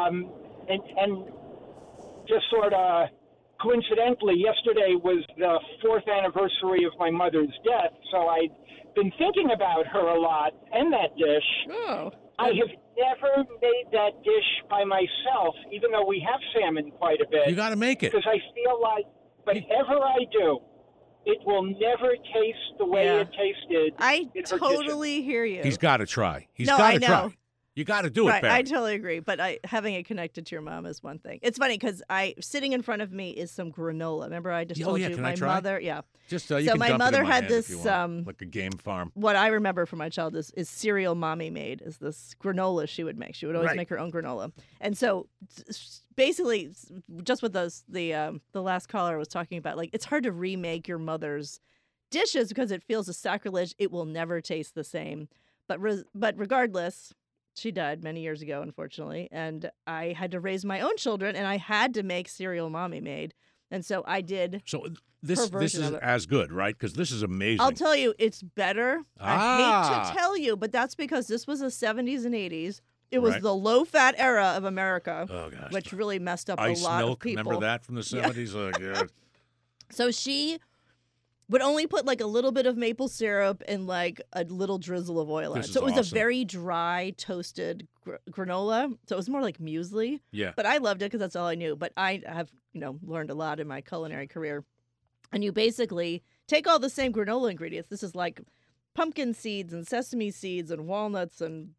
[SPEAKER 7] and just sort of coincidentally, yesterday was the 4th anniversary of my mother's death, so I'd been thinking about her a lot and that dish.
[SPEAKER 2] Oh.
[SPEAKER 7] I have never made that dish by myself, even though we have salmon quite a bit.
[SPEAKER 1] You got to make it.
[SPEAKER 7] Because I feel like whatever I do, it will never taste the way it tasted.
[SPEAKER 2] I
[SPEAKER 7] in her
[SPEAKER 2] totally
[SPEAKER 7] kitchen.
[SPEAKER 2] hear you.
[SPEAKER 1] He's got to try. He's
[SPEAKER 2] No,
[SPEAKER 1] got
[SPEAKER 2] I
[SPEAKER 1] to
[SPEAKER 2] know.
[SPEAKER 1] try. You got to do it,
[SPEAKER 2] Right,
[SPEAKER 1] Barry.
[SPEAKER 2] I totally agree. But having it connected to your mom is one thing. It's funny because sitting in front of me is some granola. Remember, I just told you
[SPEAKER 1] can
[SPEAKER 2] my
[SPEAKER 1] I try?
[SPEAKER 2] mother. Yeah.
[SPEAKER 1] Just you
[SPEAKER 2] So
[SPEAKER 1] can
[SPEAKER 2] my
[SPEAKER 1] dump it
[SPEAKER 2] mother
[SPEAKER 1] in my
[SPEAKER 2] had
[SPEAKER 1] hand if
[SPEAKER 2] this,
[SPEAKER 1] you want, like a game farm.
[SPEAKER 2] What I remember from my childhood is cereal mommy made is this granola she would make. She would always
[SPEAKER 1] Right.
[SPEAKER 2] make her own granola. And so basically, just with the last caller was talking about, like, it's hard to remake your mother's dishes because it feels a sacrilege. It will never taste the same. But regardless, she died many years ago, unfortunately, and I had to raise my own children, and I had to make cereal mommy made. And so I did.
[SPEAKER 1] So this
[SPEAKER 2] version
[SPEAKER 1] is
[SPEAKER 2] of it.
[SPEAKER 1] as good, right? Because this is amazing.
[SPEAKER 2] I'll tell you, it's better. I hate to tell you, but that's because this was the 70s and 80s. It was
[SPEAKER 1] Right.
[SPEAKER 2] the low-fat era of America,
[SPEAKER 1] Oh, gosh.
[SPEAKER 2] which really messed up
[SPEAKER 1] Ice
[SPEAKER 2] a lot
[SPEAKER 1] milk,
[SPEAKER 2] of people.
[SPEAKER 1] remember that from the 70s? Oh, God.
[SPEAKER 2] So she would only put like a little bit of maple syrup and like a little drizzle of oil in it.
[SPEAKER 1] This
[SPEAKER 2] So
[SPEAKER 1] is
[SPEAKER 2] it was a
[SPEAKER 1] awesome.
[SPEAKER 2] very dry, toasted granola. So it was more like muesli.
[SPEAKER 1] Yeah.
[SPEAKER 2] But I loved it because that's all I knew. But I have, learned a lot in my culinary career. And you basically take all the same granola ingredients. This is like pumpkin seeds and sesame seeds and walnuts and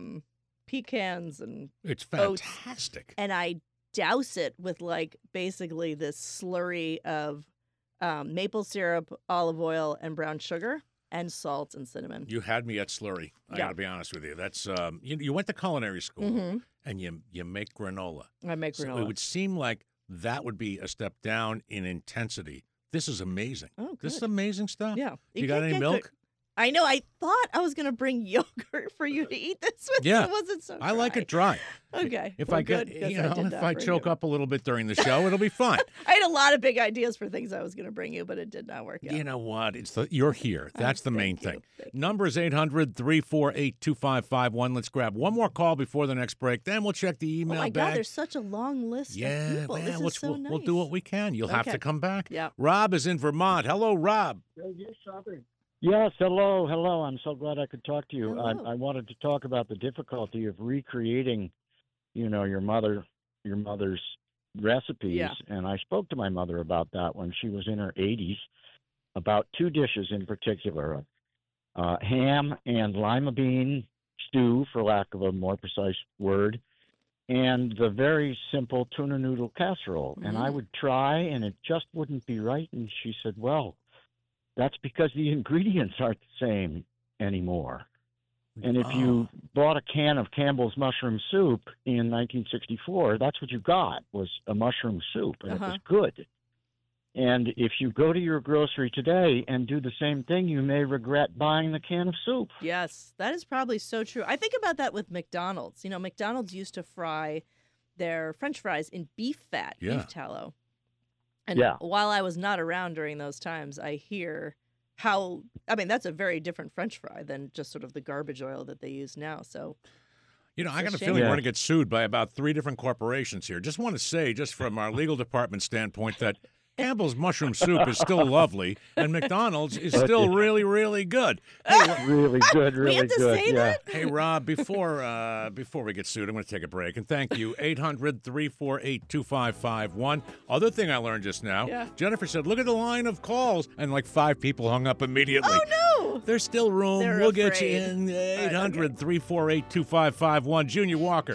[SPEAKER 2] pecans and
[SPEAKER 1] It's
[SPEAKER 2] oats.
[SPEAKER 1] fantastic.
[SPEAKER 2] and I douse it with like basically this slurry of maple syrup, olive oil, and brown sugar, and salt and cinnamon.
[SPEAKER 1] You had me at slurry. I
[SPEAKER 2] Yeah.
[SPEAKER 1] got to be honest with you. That's you went to culinary school
[SPEAKER 2] Mm-hmm.
[SPEAKER 1] and you make granola.
[SPEAKER 2] I make
[SPEAKER 1] So
[SPEAKER 2] granola.
[SPEAKER 1] it would seem like that would be a step down in intensity. This is amazing.
[SPEAKER 2] Oh,
[SPEAKER 1] This is
[SPEAKER 2] good.
[SPEAKER 1] amazing stuff.
[SPEAKER 2] Yeah.
[SPEAKER 1] You got
[SPEAKER 2] can't
[SPEAKER 1] any
[SPEAKER 2] get
[SPEAKER 1] milk?
[SPEAKER 2] good- I know. I thought I was going to bring yogurt for you to eat this with.
[SPEAKER 1] Yeah.
[SPEAKER 2] So it wasn't so
[SPEAKER 1] I like
[SPEAKER 2] dry.
[SPEAKER 1] it dry.
[SPEAKER 2] Okay.
[SPEAKER 1] If
[SPEAKER 2] well,
[SPEAKER 1] I get,
[SPEAKER 2] good, 'cause
[SPEAKER 1] if
[SPEAKER 2] did not
[SPEAKER 1] I
[SPEAKER 2] bring
[SPEAKER 1] choke
[SPEAKER 2] you.
[SPEAKER 1] up a little bit during the show, it'll be fine.
[SPEAKER 2] I had a lot of big ideas for things I was going to bring you, but it did not work out.
[SPEAKER 1] You know what? You're here. That's the main
[SPEAKER 2] thank you.
[SPEAKER 1] thing.
[SPEAKER 2] Thank you.
[SPEAKER 1] Number is 800-348-2551. Let's grab one more call before the next break. Then we'll check the
[SPEAKER 2] Oh
[SPEAKER 1] email
[SPEAKER 2] my
[SPEAKER 1] bag.
[SPEAKER 2] God, there's such a long list
[SPEAKER 1] Yeah,
[SPEAKER 2] of people.
[SPEAKER 1] well,
[SPEAKER 2] This is so nice.
[SPEAKER 1] we'll do what we can. You'll have
[SPEAKER 2] Okay.
[SPEAKER 1] to come back.
[SPEAKER 2] Yeah.
[SPEAKER 1] Rob is in Vermont. Hello, Rob.
[SPEAKER 8] Yes, hello. I'm so glad I could talk to you.
[SPEAKER 2] Hello.
[SPEAKER 8] I wanted to talk about the difficulty of recreating, your mother's recipes,
[SPEAKER 2] Yeah.
[SPEAKER 8] and I spoke to my mother about that when she was in her 80s, about two dishes in particular, ham and lima bean stew, for lack of a more precise word, and the very simple tuna noodle casserole. And I would try, and it just wouldn't be right. And she said, well, that's because the ingredients aren't the same anymore. And if you bought a can of Campbell's mushroom soup in 1964, that's what you got, was a mushroom soup, and it was good. And if you go to your grocery today and do the same thing, you may regret buying the can of soup.
[SPEAKER 2] Yes, that is probably so true. I think about that with McDonald's. You know, McDonald's used to fry their French fries in beef fat, beef tallow. And while I was not around during those times, I hear how, I mean, that's a very different French fry than just sort of the garbage oil that they use now. So,
[SPEAKER 1] you know, I got a feeling we're going to get sued by about 3 different corporations here. Just want to say, just from our legal department standpoint, that Campbell's mushroom soup is still lovely, and McDonald's is still really, really good. Hey,
[SPEAKER 8] really good, really
[SPEAKER 2] we have to
[SPEAKER 8] good.
[SPEAKER 2] Say that?
[SPEAKER 1] Hey, Rob, before we get sued, I'm going to take a break, and thank you. 800-348-2551. Other thing I learned just now, Jennifer said, look at the line of calls, and like 5 people hung up immediately.
[SPEAKER 2] Oh, no!
[SPEAKER 1] There's still room. We'll get you in. 800-348-2551. Junior Walker.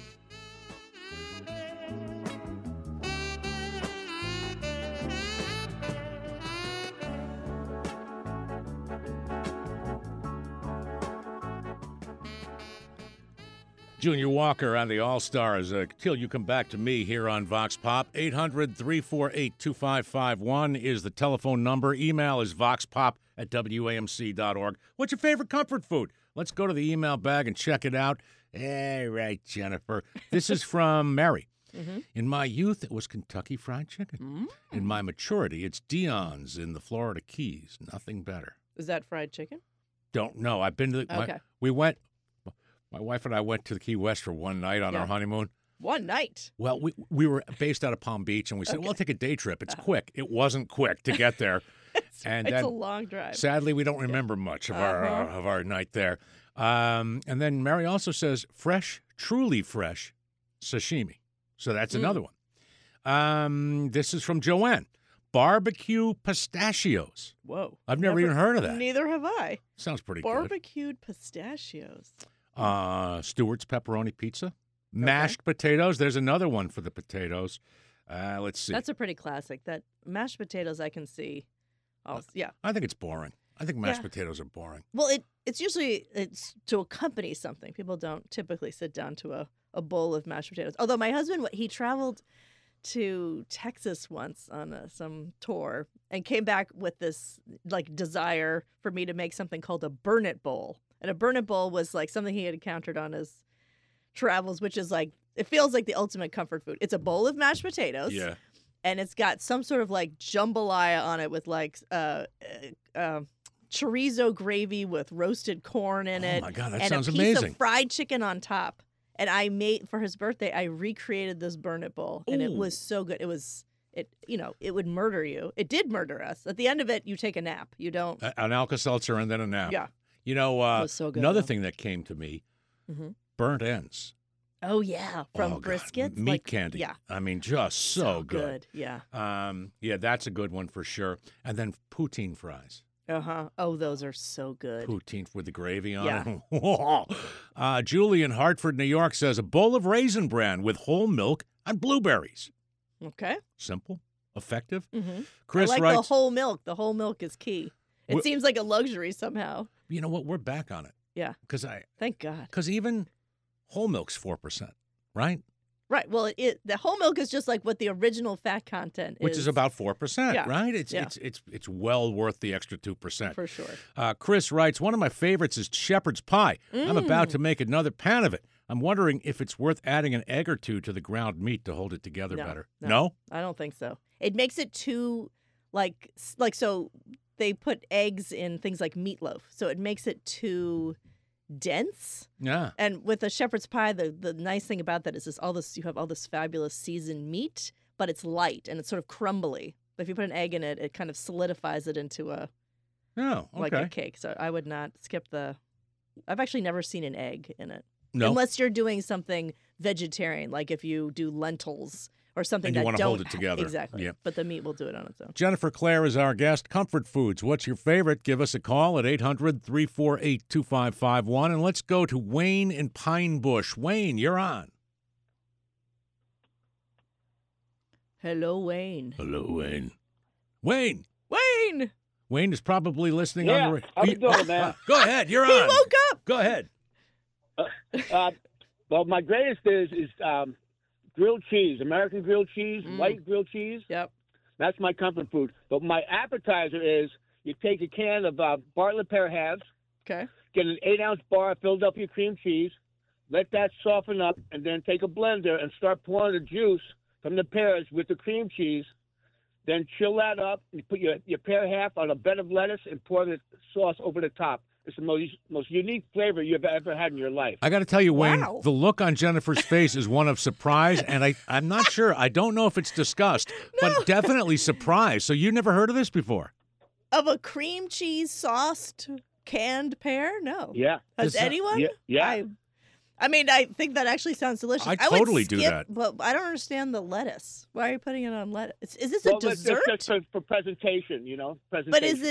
[SPEAKER 1] Junior Walker on the All-Stars. Till you come back to me here on Vox Pop. 800-348-2551 is the telephone number. Email is voxpop@wamc.org. What's your favorite comfort food? Let's go to the email bag and check it out. All right, Jennifer. This is from Mary. In my youth, it was Kentucky Fried Chicken. In my maturity, it's Dion's in the Florida Keys. Nothing better.
[SPEAKER 2] Is that fried chicken?
[SPEAKER 1] Don't know. I've been to the... My wife and I went to the Key West for one night on our honeymoon.
[SPEAKER 2] One night?
[SPEAKER 1] Well, we were based out of Palm Beach, and we said, well, I'll take a day trip. It's quick. It wasn't quick to get there.
[SPEAKER 2] It's a long drive.
[SPEAKER 1] Sadly, we don't remember much of our night there. And then Mary also says, fresh, truly fresh sashimi. So that's another one. This is from Joanne. Barbecue pistachios.
[SPEAKER 2] Whoa.
[SPEAKER 1] I've never even heard of that.
[SPEAKER 2] Neither have I.
[SPEAKER 1] Sounds pretty
[SPEAKER 2] Barbecued pistachios.
[SPEAKER 1] Stewart's pepperoni pizza. Mashed potatoes. There's another one for the potatoes. Let's see.
[SPEAKER 2] That's a pretty classic. That mashed potatoes I can see. I
[SPEAKER 1] think it's boring. I think mashed potatoes are boring.
[SPEAKER 2] Well, it's usually to accompany something. People don't typically sit down to a bowl of mashed potatoes. Although my husband, he traveled to Texas once on some tour and came back with this like desire for me to make something called a burn it bowl. And a burn it bowl was like something he had encountered on his travels, which is like, it feels like the ultimate comfort food. It's a bowl of mashed potatoes.
[SPEAKER 1] Yeah.
[SPEAKER 2] And it's got some sort of like jambalaya on it with like chorizo gravy with roasted corn in it.
[SPEAKER 1] Oh my God, that
[SPEAKER 2] and
[SPEAKER 1] sounds
[SPEAKER 2] a piece
[SPEAKER 1] amazing.
[SPEAKER 2] of fried chicken on top. And I made, for his birthday, I recreated this burn it bowl. And it was so good. It would murder you. It did murder us. At the end of it, you take a nap. You don't.
[SPEAKER 1] An Alka-Seltzer and then a nap.
[SPEAKER 2] Yeah.
[SPEAKER 1] You know,
[SPEAKER 2] it was so good,
[SPEAKER 1] another thing that came to me, burnt ends.
[SPEAKER 2] Oh, yeah. From brisket.
[SPEAKER 1] Meat candy.
[SPEAKER 2] Yeah.
[SPEAKER 1] I mean, just so good.
[SPEAKER 2] Yeah.
[SPEAKER 1] Yeah, that's a good one for sure. And then poutine fries.
[SPEAKER 2] Oh, those are so good.
[SPEAKER 1] Poutine with the gravy on it. Julie in Hartford, New York says, a bowl of Raisin Bran with whole milk and blueberries.
[SPEAKER 2] Okay.
[SPEAKER 1] Simple, effective.
[SPEAKER 2] Chris
[SPEAKER 1] writes,
[SPEAKER 2] the whole milk. The whole milk is key. It seems like a luxury somehow.
[SPEAKER 1] You know what? We're back on it.
[SPEAKER 2] Yeah. Thank God.
[SPEAKER 1] Because even whole milk's 4%, right?
[SPEAKER 2] Right. Well, the whole milk is just like what the original fat content is.
[SPEAKER 1] Which is about 4%, right?
[SPEAKER 2] Yeah.
[SPEAKER 1] It's well worth the extra 2%.
[SPEAKER 2] For sure.
[SPEAKER 1] Chris writes, one of my favorites is shepherd's pie. I'm about to make another pan of it. I'm wondering if it's worth adding an egg or two to the ground meat to hold it together better. No?
[SPEAKER 2] I don't think so. It makes it too, so they put eggs in things like meatloaf. So it makes it too dense.
[SPEAKER 1] Yeah.
[SPEAKER 2] And with a shepherd's pie, the nice thing about that is you have all this fabulous seasoned meat, but it's light and it's sort of crumbly. But if you put an egg in it, it kind of solidifies it into a cake. So I would not skip I've actually never seen an egg in it.
[SPEAKER 1] No.
[SPEAKER 2] Unless you're doing something vegetarian, like if you do lentils or something
[SPEAKER 1] And you
[SPEAKER 2] that
[SPEAKER 1] wanna
[SPEAKER 2] don't
[SPEAKER 1] hold it together.
[SPEAKER 2] Exactly.
[SPEAKER 1] Yep.
[SPEAKER 2] But the meat will do it on its own.
[SPEAKER 1] Jennifer Claire is our guest. Comfort Foods. What's your favorite? Give us a call at 800-348-2551. And let's go to Wayne in Pine Bush. Wayne, you're on.
[SPEAKER 2] Hello, Wayne.
[SPEAKER 1] Hello, Wayne. Wayne!
[SPEAKER 2] Wayne!
[SPEAKER 1] Wayne is probably listening
[SPEAKER 9] Yeah,
[SPEAKER 1] on the
[SPEAKER 9] how you doing, man?
[SPEAKER 1] Go ahead. You're
[SPEAKER 2] He
[SPEAKER 1] on.
[SPEAKER 2] woke up.
[SPEAKER 1] Go ahead.
[SPEAKER 9] Well, my greatest is grilled cheese, American grilled cheese, white grilled cheese.
[SPEAKER 2] Yep.
[SPEAKER 9] That's my comfort food. But my appetizer is you take a can of Bartlett pear halves,
[SPEAKER 2] Okay.
[SPEAKER 9] get an 8-ounce bar of Philadelphia cream cheese, let that soften up, and then take a blender and start pouring the juice from the pears with the cream cheese. Then chill that up. You put your pear half on a bed of lettuce and pour the sauce over the top. It's the most unique flavor you've ever had in your life.
[SPEAKER 1] I got to tell you, Wayne,
[SPEAKER 2] Wow.
[SPEAKER 1] the look on Jennifer's face is one of surprise, and I'm not sure. I don't know if it's disgust, but definitely surprise. So you never heard of this before?
[SPEAKER 2] Of a cream cheese sauced canned pear? No.
[SPEAKER 9] Yeah.
[SPEAKER 2] Has
[SPEAKER 1] This-
[SPEAKER 2] anyone?
[SPEAKER 9] Yeah.
[SPEAKER 2] I mean, I think that actually sounds delicious.
[SPEAKER 1] I
[SPEAKER 2] would
[SPEAKER 1] totally do
[SPEAKER 2] skip,
[SPEAKER 1] that.
[SPEAKER 2] But I don't understand the lettuce. Why are you putting it on lettuce? Is this
[SPEAKER 9] Well,
[SPEAKER 2] a dessert?
[SPEAKER 9] It's just for presentation, presentation.
[SPEAKER 2] But is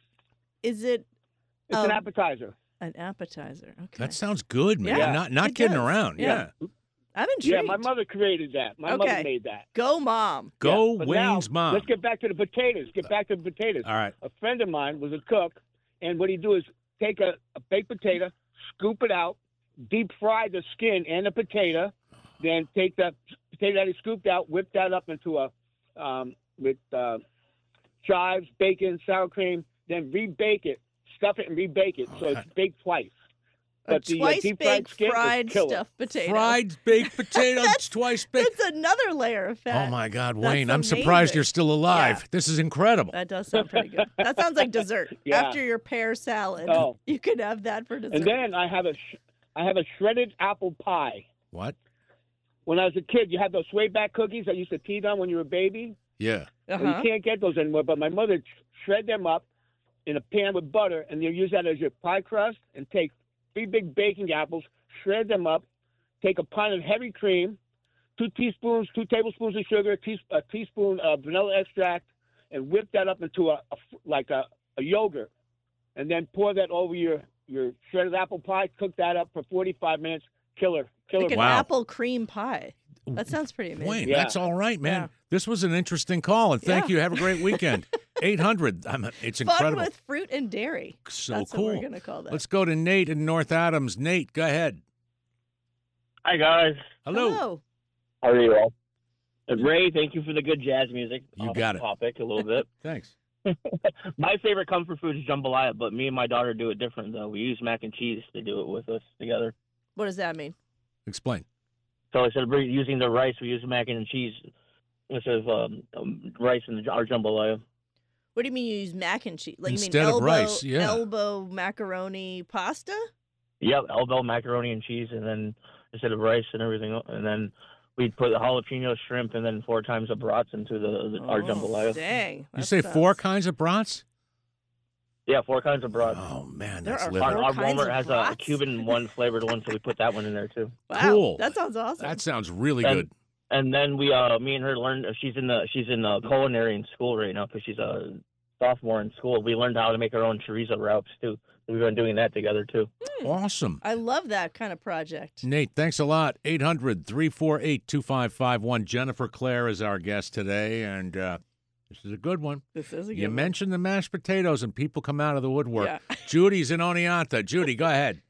[SPEAKER 2] it
[SPEAKER 9] It's an appetizer.
[SPEAKER 2] an appetizer? Okay.
[SPEAKER 1] That sounds good, man.
[SPEAKER 2] Yeah,
[SPEAKER 1] Not
[SPEAKER 2] it
[SPEAKER 1] kidding
[SPEAKER 2] does.
[SPEAKER 1] around.
[SPEAKER 2] Yeah.
[SPEAKER 1] Yeah.
[SPEAKER 2] I'm intrigued.
[SPEAKER 9] Yeah, my mother created that. My mother made that.
[SPEAKER 2] Go, Mom.
[SPEAKER 1] Go
[SPEAKER 9] But
[SPEAKER 1] Wayne's
[SPEAKER 9] now,
[SPEAKER 1] mom.
[SPEAKER 9] Let's get back to the potatoes.
[SPEAKER 1] All right.
[SPEAKER 9] A friend of mine was a cook, and what he'd do is take a baked potato, scoop it out, deep fry the skin and the potato, then take the potato that he scooped out, whip that up into with chives, bacon, sour cream, then rebake it, stuff it and rebake it, so it's baked twice. But the
[SPEAKER 2] twice
[SPEAKER 9] deep fried
[SPEAKER 2] baked
[SPEAKER 9] skin
[SPEAKER 2] fried
[SPEAKER 9] is killer.
[SPEAKER 2] stuffed potato.
[SPEAKER 1] Fried baked potatoes, twice baked.
[SPEAKER 2] It's another layer of fat.
[SPEAKER 1] Oh, my God,
[SPEAKER 2] That's
[SPEAKER 1] Wayne. I'm surprised
[SPEAKER 2] amazing.
[SPEAKER 1] you're still alive.
[SPEAKER 2] Yeah.
[SPEAKER 1] This is incredible.
[SPEAKER 2] That does sound pretty good. That sounds like dessert.
[SPEAKER 9] Yeah.
[SPEAKER 2] After your pear salad,
[SPEAKER 9] Oh.
[SPEAKER 2] you can have that for dessert.
[SPEAKER 9] And then I have a shredded apple pie.
[SPEAKER 1] What?
[SPEAKER 9] When I was a kid, you had those sway back cookies that used to teed on when you were a baby.
[SPEAKER 1] Yeah.
[SPEAKER 9] Well, you can't get those anymore, but my mother shred them up in a pan with butter, and you use that as your pie crust, and take 3 big baking apples, shred them up, take a pint of heavy cream, 2 tablespoons of sugar, a teaspoon of vanilla extract, and whip that up into a yogurt, and then pour that over your shredded apple pie. Cook that up for 45 minutes. Killer.
[SPEAKER 2] like an
[SPEAKER 1] Wow.
[SPEAKER 2] apple cream pie. That sounds pretty amazing.
[SPEAKER 1] Wayne,
[SPEAKER 9] Yeah.
[SPEAKER 1] that's all right, man.
[SPEAKER 2] Yeah.
[SPEAKER 1] This was an interesting call, and thank
[SPEAKER 2] Yeah.
[SPEAKER 1] you. Have a great weekend. 800. It's
[SPEAKER 2] Fun
[SPEAKER 1] incredible.
[SPEAKER 2] with fruit and dairy.
[SPEAKER 1] So
[SPEAKER 2] That's
[SPEAKER 1] cool.
[SPEAKER 2] what we're going to call that.
[SPEAKER 1] Let's go to Nate in North Adams. Nate, go ahead.
[SPEAKER 10] Hi, guys.
[SPEAKER 1] Hello.
[SPEAKER 10] How are you all? Ray, thank you for the good jazz music.
[SPEAKER 1] You
[SPEAKER 10] Off
[SPEAKER 1] got
[SPEAKER 10] the
[SPEAKER 1] it.
[SPEAKER 10] topic a little bit.
[SPEAKER 1] Thanks.
[SPEAKER 10] My favorite comfort food is jambalaya, but me and my daughter do it different, though. We use mac and cheese to do it with us together.
[SPEAKER 2] What does that mean?
[SPEAKER 1] Explain.
[SPEAKER 10] So instead of using the rice, we use mac and cheese instead of rice in our jambalaya.
[SPEAKER 2] What do you mean you use mac and cheese? Like
[SPEAKER 1] Instead
[SPEAKER 2] you mean
[SPEAKER 1] of rice, yeah.
[SPEAKER 2] elbow macaroni pasta?
[SPEAKER 10] Yep, elbow macaroni and cheese, and then instead of rice and everything, and then we'd put the jalapeno shrimp and then 4 times of brats into our jambalaya.
[SPEAKER 2] Dang.
[SPEAKER 1] You
[SPEAKER 2] that
[SPEAKER 1] say
[SPEAKER 2] sounds-
[SPEAKER 1] 4 kinds of brats?
[SPEAKER 10] Yeah, 4 kinds of brats.
[SPEAKER 1] Oh, man,
[SPEAKER 2] There
[SPEAKER 1] that's
[SPEAKER 2] are
[SPEAKER 1] living.
[SPEAKER 2] four
[SPEAKER 10] Our
[SPEAKER 2] kinds
[SPEAKER 10] Walmart
[SPEAKER 2] of
[SPEAKER 10] has a
[SPEAKER 2] brats?
[SPEAKER 10] Cuban one flavored one, so we put that one in there too.
[SPEAKER 2] Wow,
[SPEAKER 1] Cool.
[SPEAKER 2] That sounds awesome.
[SPEAKER 1] That sounds really
[SPEAKER 10] And-
[SPEAKER 1] good.
[SPEAKER 10] And then me and her learned. She's in culinary in school right now because she's a sophomore in school. We learned how to make our own chorizo wraps too. We've been doing that together too.
[SPEAKER 1] Awesome.
[SPEAKER 2] I love that kind of project.
[SPEAKER 1] Nate, thanks a lot. 800-348-2551. Jennifer Claire is our guest today, and this is a good one.
[SPEAKER 2] This is a good
[SPEAKER 1] You
[SPEAKER 2] one.
[SPEAKER 1] mentioned the mashed potatoes, and people come out of the woodwork.
[SPEAKER 2] Yeah.
[SPEAKER 1] Judy's in Oneonta. Judy, go ahead.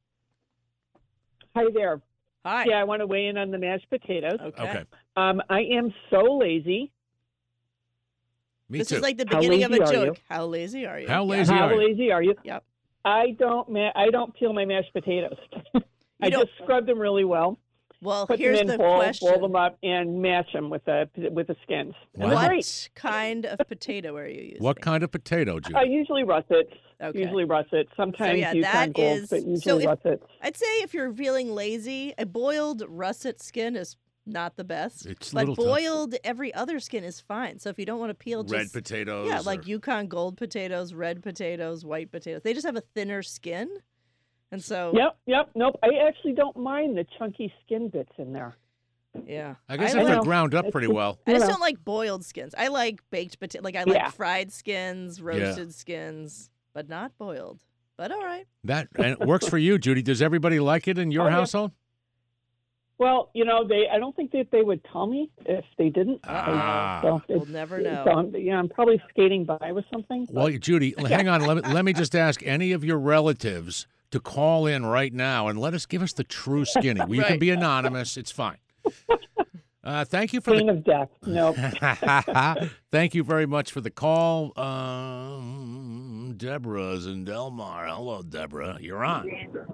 [SPEAKER 11] Hi there.
[SPEAKER 2] Hi.
[SPEAKER 11] Yeah, I want to weigh in on the mashed potatoes.
[SPEAKER 1] Okay.
[SPEAKER 11] I am so lazy.
[SPEAKER 1] Me
[SPEAKER 2] This
[SPEAKER 1] too.
[SPEAKER 2] is like the
[SPEAKER 11] How
[SPEAKER 2] beginning of a
[SPEAKER 11] lazy are you?
[SPEAKER 2] joke. How lazy are you?
[SPEAKER 1] How
[SPEAKER 2] Yeah.
[SPEAKER 1] lazy
[SPEAKER 11] How
[SPEAKER 1] are you?
[SPEAKER 11] lazy are you?
[SPEAKER 2] Yep.
[SPEAKER 11] I don't peel my mashed potatoes. I
[SPEAKER 2] don't-
[SPEAKER 11] just scrub them really well,
[SPEAKER 2] Well,
[SPEAKER 11] put
[SPEAKER 2] here's
[SPEAKER 11] them
[SPEAKER 2] the
[SPEAKER 11] in bowl,
[SPEAKER 2] question.
[SPEAKER 11] roll them up, and mash them with the skins. And
[SPEAKER 1] Wow.
[SPEAKER 11] they're great.
[SPEAKER 2] What kind of potato are you using?
[SPEAKER 1] What kind of potato, Judy?
[SPEAKER 11] Usually russets.
[SPEAKER 2] Okay.
[SPEAKER 11] Usually russets. Sometimes
[SPEAKER 2] yeah,
[SPEAKER 11] Yukon
[SPEAKER 2] that
[SPEAKER 11] Golds,
[SPEAKER 2] is-
[SPEAKER 11] but
[SPEAKER 2] so
[SPEAKER 11] usually
[SPEAKER 2] if-
[SPEAKER 11] russets.
[SPEAKER 2] I'd say if you're feeling lazy, a boiled russet skin is not the best.
[SPEAKER 1] It's a
[SPEAKER 2] but
[SPEAKER 1] little tough.
[SPEAKER 2] boiled every other skin is fine. So if you don't want to peel just
[SPEAKER 1] Red potatoes.
[SPEAKER 2] yeah, like
[SPEAKER 1] or-
[SPEAKER 2] Yukon Gold potatoes, red potatoes, white potatoes. They just have a thinner skin. And so
[SPEAKER 11] Yep. Nope. I actually don't mind the chunky skin bits in there.
[SPEAKER 2] Yeah.
[SPEAKER 1] I guess
[SPEAKER 2] I
[SPEAKER 1] if they're
[SPEAKER 11] know.
[SPEAKER 1] ground up pretty well.
[SPEAKER 2] I just
[SPEAKER 11] know.
[SPEAKER 2] don't like boiled skins. I like baked potato. Like I like
[SPEAKER 11] Yeah.
[SPEAKER 2] fried skins, roasted skins, but not boiled. But all right.
[SPEAKER 1] That and it works for you, Judy. Does everybody like it in your
[SPEAKER 11] Oh, yeah.
[SPEAKER 1] household?
[SPEAKER 11] Well, I don't think that they would tell me if they didn't.
[SPEAKER 1] Ah.
[SPEAKER 11] So
[SPEAKER 2] We'll never know.
[SPEAKER 11] So I'm probably skating by with something. but-
[SPEAKER 1] Well, Judy, hang on. Let me just ask any of your relatives to call in right now and give us the true skinny. You can
[SPEAKER 2] Right.
[SPEAKER 1] be anonymous. It's fine. Thank you for
[SPEAKER 11] Queen of death. No.
[SPEAKER 1] Thank you very much for the call. Deborah's in Del Mar. Hello, Deborah. You're on.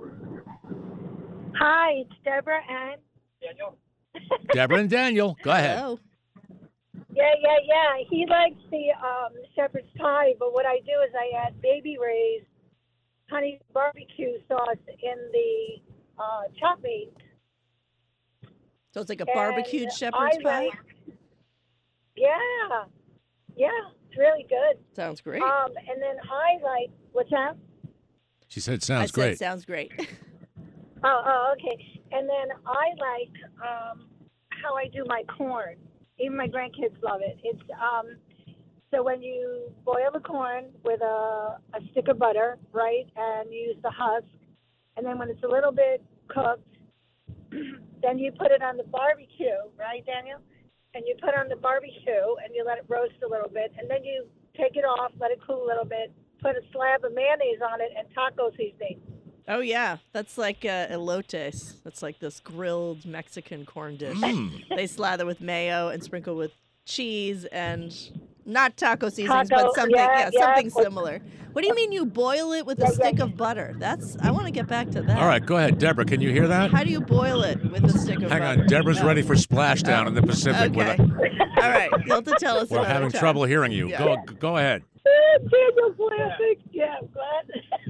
[SPEAKER 12] Hi, it's Deborah and Daniel.
[SPEAKER 1] Deborah and Daniel, go ahead.
[SPEAKER 2] Hello.
[SPEAKER 12] Yeah. He likes the shepherd's pie, but what I do is I add Baby Ray's honey barbecue sauce in the chopped meat.
[SPEAKER 2] So it's like a
[SPEAKER 12] And
[SPEAKER 2] barbecued shepherd's
[SPEAKER 12] I
[SPEAKER 2] pie?
[SPEAKER 12] Yeah, it's really good.
[SPEAKER 2] Sounds great.
[SPEAKER 12] And then I like, what's that?
[SPEAKER 1] She said,
[SPEAKER 2] I
[SPEAKER 1] sounds
[SPEAKER 2] said
[SPEAKER 1] great.
[SPEAKER 2] sounds great.
[SPEAKER 12] Oh, okay. And then I like how I do my corn. Even my grandkids love it. It's so when you boil the corn with a stick of butter, right, and use the husk, and then when it's a little bit cooked, then you put it on the barbecue, right, Daniel? And you put on the barbecue and you let it roast a little bit, and then you take it off, let it cool a little bit, put a slab of mayonnaise on it, and taco seasoning.
[SPEAKER 2] Oh, yeah. That's like elotes. That's like this grilled Mexican corn dish. They slather with mayo and sprinkle with cheese and not taco seasonings, but something something similar. What do you mean you boil it with a stick of butter? I want to get back to that.
[SPEAKER 1] All right, go ahead. Deborah, can you hear that?
[SPEAKER 2] How do you boil it with a stick of
[SPEAKER 1] Hang
[SPEAKER 2] butter?
[SPEAKER 1] on. Deborah's ready for splashdown in the Pacific.
[SPEAKER 2] Okay. All right. You'll have to tell us
[SPEAKER 1] We're
[SPEAKER 2] another
[SPEAKER 1] having
[SPEAKER 2] time.
[SPEAKER 1] trouble hearing you.
[SPEAKER 2] Yeah.
[SPEAKER 1] Go ahead.
[SPEAKER 12] Daniel's laughing. Yeah, I'm glad.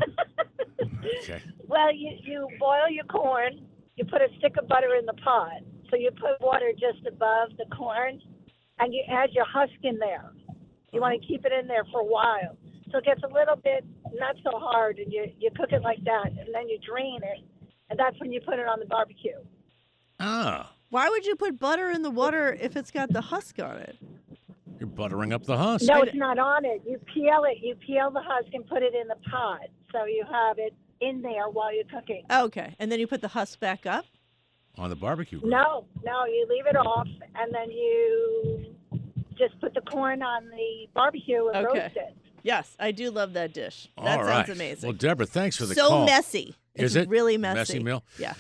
[SPEAKER 1] Okay.
[SPEAKER 12] Well, you boil your corn. You put a stick of butter in the pot. So you put water just above the corn, and you add your husk in there. You want to keep it in there for a while. So it gets a little bit not so hard, and you cook it like that, and then you drain it, and that's when you put it on the barbecue.
[SPEAKER 1] Ah,
[SPEAKER 2] Why would you put butter in the water if it's got the husk on it?
[SPEAKER 1] you're buttering up the husk.
[SPEAKER 12] No, it's not on it. You peel it. You peel the husk and put it in the pot, so you have it in there while you're cooking.
[SPEAKER 2] Okay. And then you put the husk back up?
[SPEAKER 1] On the barbecue grill.
[SPEAKER 12] No, you leave it off, and then you just put the corn on the barbecue and
[SPEAKER 2] Okay.
[SPEAKER 12] roast it.
[SPEAKER 2] Yes, I do love that dish. That
[SPEAKER 1] All
[SPEAKER 2] sounds
[SPEAKER 1] right.
[SPEAKER 2] amazing.
[SPEAKER 1] Well, Deborah, thanks for the
[SPEAKER 2] so
[SPEAKER 1] call.
[SPEAKER 2] messy.
[SPEAKER 1] Is
[SPEAKER 2] It's
[SPEAKER 1] it?
[SPEAKER 2] really messy.
[SPEAKER 1] Messy meal?
[SPEAKER 2] Yeah.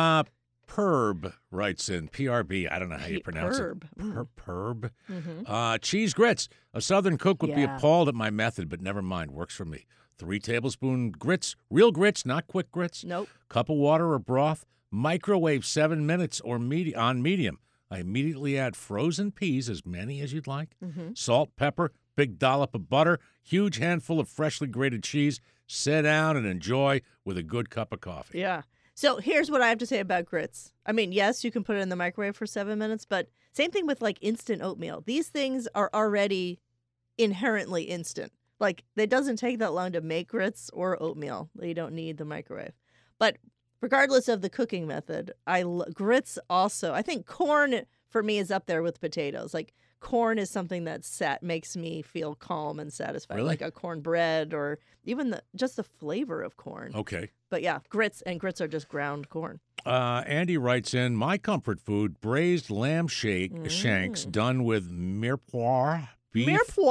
[SPEAKER 1] Perb writes in, PRB, I don't know how you pronounce
[SPEAKER 2] Perb.
[SPEAKER 1] it. Perb.
[SPEAKER 2] Mhm.
[SPEAKER 1] Cheese grits. A Southern cook would be
[SPEAKER 2] Yeah.
[SPEAKER 1] appalled at my method, but never mind. Works for me. 3 tablespoon grits, real grits, not quick grits.
[SPEAKER 2] Nope.
[SPEAKER 1] Cup of water or broth. Microwave 7 minutes or on medium. I immediately add frozen peas, as many as you'd like.
[SPEAKER 2] Mhm.
[SPEAKER 1] Salt, pepper, big dollop of butter, huge handful of freshly grated cheese. Sit down and enjoy with a good cup of coffee.
[SPEAKER 2] Yeah. So here's what I have to say about grits. I mean, yes, you can put it in the microwave for 7 minutes, but same thing with like instant oatmeal. These things are already inherently instant. Like, it doesn't take that long to make grits or oatmeal. You don't need the microwave. But regardless of the cooking method, grits also. I think corn for me is up there with potatoes. Like, corn is something that makes me feel calm and satisfied.
[SPEAKER 1] Really?
[SPEAKER 2] Like a cornbread or even just the flavor of corn.
[SPEAKER 1] Okay.
[SPEAKER 2] But yeah, grits are just ground corn.
[SPEAKER 1] Andy writes in, my comfort food, braised lamb shanks done with mirepoix beef.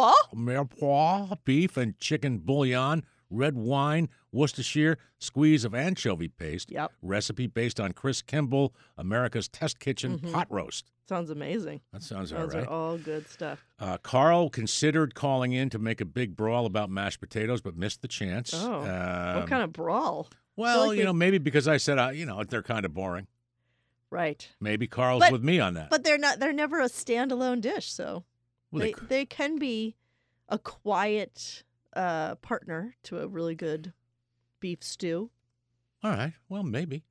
[SPEAKER 1] Mirepoix beef and chicken bouillon, red wine, Worcestershire, squeeze of anchovy paste.
[SPEAKER 2] Yep.
[SPEAKER 1] Recipe based on Chris Kimball, America's Test Kitchen pot roast.
[SPEAKER 2] Sounds amazing.
[SPEAKER 1] That sounds all
[SPEAKER 2] Those
[SPEAKER 1] right.
[SPEAKER 2] are all good stuff.
[SPEAKER 1] Carl considered calling in to make a big brawl about mashed potatoes, but missed the chance.
[SPEAKER 2] Oh, what kind of brawl?
[SPEAKER 1] Well,
[SPEAKER 2] like
[SPEAKER 1] maybe because I said, they're kind of boring.
[SPEAKER 2] Right.
[SPEAKER 1] Maybe Carl's with me on that.
[SPEAKER 2] But they're not. They're never a standalone dish, so
[SPEAKER 1] Well,
[SPEAKER 2] they can be a quiet partner to a really good beef stew.
[SPEAKER 1] All right. Well, maybe.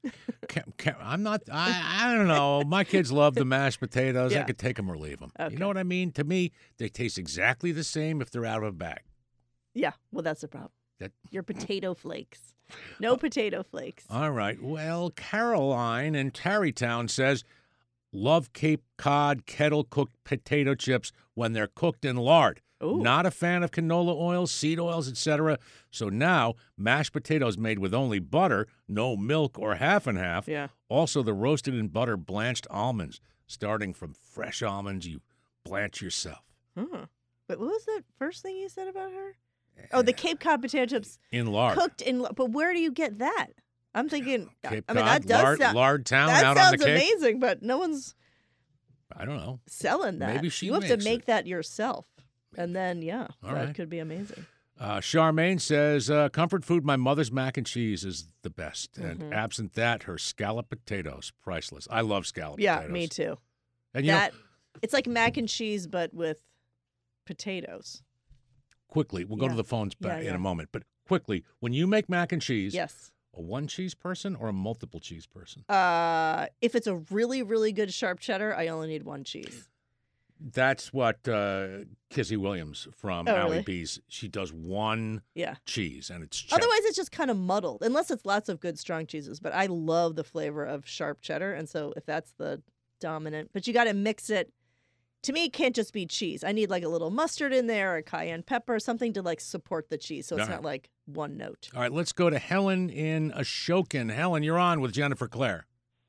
[SPEAKER 1] I'm not. I don't know. My kids love the mashed potatoes. I
[SPEAKER 2] Yeah.
[SPEAKER 1] could take them or leave them.
[SPEAKER 2] Okay.
[SPEAKER 1] You know what I mean? To me, they taste exactly the same if they're out of a bag.
[SPEAKER 2] Yeah. Well, that's the problem.
[SPEAKER 1] That-
[SPEAKER 2] Your potato flakes. No potato flakes.
[SPEAKER 1] All right. Well, Caroline in Tarrytown says, Love Cape Cod kettle-cooked potato chips when they're cooked in lard.
[SPEAKER 2] Ooh.
[SPEAKER 1] Not a fan of canola oils, seed oils, etc. So now, mashed potatoes made with only butter, no milk or half and half.
[SPEAKER 2] Yeah.
[SPEAKER 1] Also, the roasted in butter blanched almonds. Starting from fresh almonds, you blanch yourself.
[SPEAKER 2] But what was the first thing you said about her? Oh, the Cape Cod potato chips
[SPEAKER 1] In lard.
[SPEAKER 2] cooked in. But where do you get that? I'm thinking.
[SPEAKER 1] Cape
[SPEAKER 2] I mean,
[SPEAKER 1] Cod,
[SPEAKER 2] that does
[SPEAKER 1] lard,
[SPEAKER 2] sound,
[SPEAKER 1] lard town
[SPEAKER 2] that
[SPEAKER 1] out on the
[SPEAKER 2] sounds
[SPEAKER 1] Cape.
[SPEAKER 2] amazing, but no one's
[SPEAKER 1] I don't know.
[SPEAKER 2] selling that.
[SPEAKER 1] Maybe she
[SPEAKER 2] You have to
[SPEAKER 1] makes
[SPEAKER 2] make
[SPEAKER 1] it.
[SPEAKER 2] that yourself, and then that
[SPEAKER 1] right.
[SPEAKER 2] could be amazing.
[SPEAKER 1] Charmaine says, comfort food, my mother's mac and cheese is the best. And absent that, her scallop potatoes, priceless. I love scallop potatoes.
[SPEAKER 2] Yeah, me too.
[SPEAKER 1] And you
[SPEAKER 2] That
[SPEAKER 1] know,
[SPEAKER 2] it's like mac and cheese, but with potatoes.
[SPEAKER 1] quickly, we'll go to
[SPEAKER 2] Yeah.
[SPEAKER 1] the phones
[SPEAKER 2] Yeah,
[SPEAKER 1] back in
[SPEAKER 2] yeah.
[SPEAKER 1] a moment. But quickly, when you make mac and cheese,
[SPEAKER 2] Yes.
[SPEAKER 1] a one cheese person or a multiple cheese person?
[SPEAKER 2] If it's a really, really good sharp cheddar, I only need one cheese.
[SPEAKER 1] That's what Kizzy Williams from
[SPEAKER 2] Oh,
[SPEAKER 1] Allie
[SPEAKER 2] really?
[SPEAKER 1] B's, she does one
[SPEAKER 2] Yeah.
[SPEAKER 1] cheese, and it's cheddar.
[SPEAKER 2] Otherwise, it's just kind of muddled, unless it's lots of good strong cheeses. But I love the flavor of sharp cheddar, and so if that's the dominant, but you got to mix it. To me, it can't just be cheese. I need like a little mustard in there, or cayenne pepper, something to like support the cheese, so it's
[SPEAKER 1] All right.
[SPEAKER 2] not like one note.
[SPEAKER 1] All right, let's go to Helen in Ashokan. Helen, you're on with Jennifer Claire.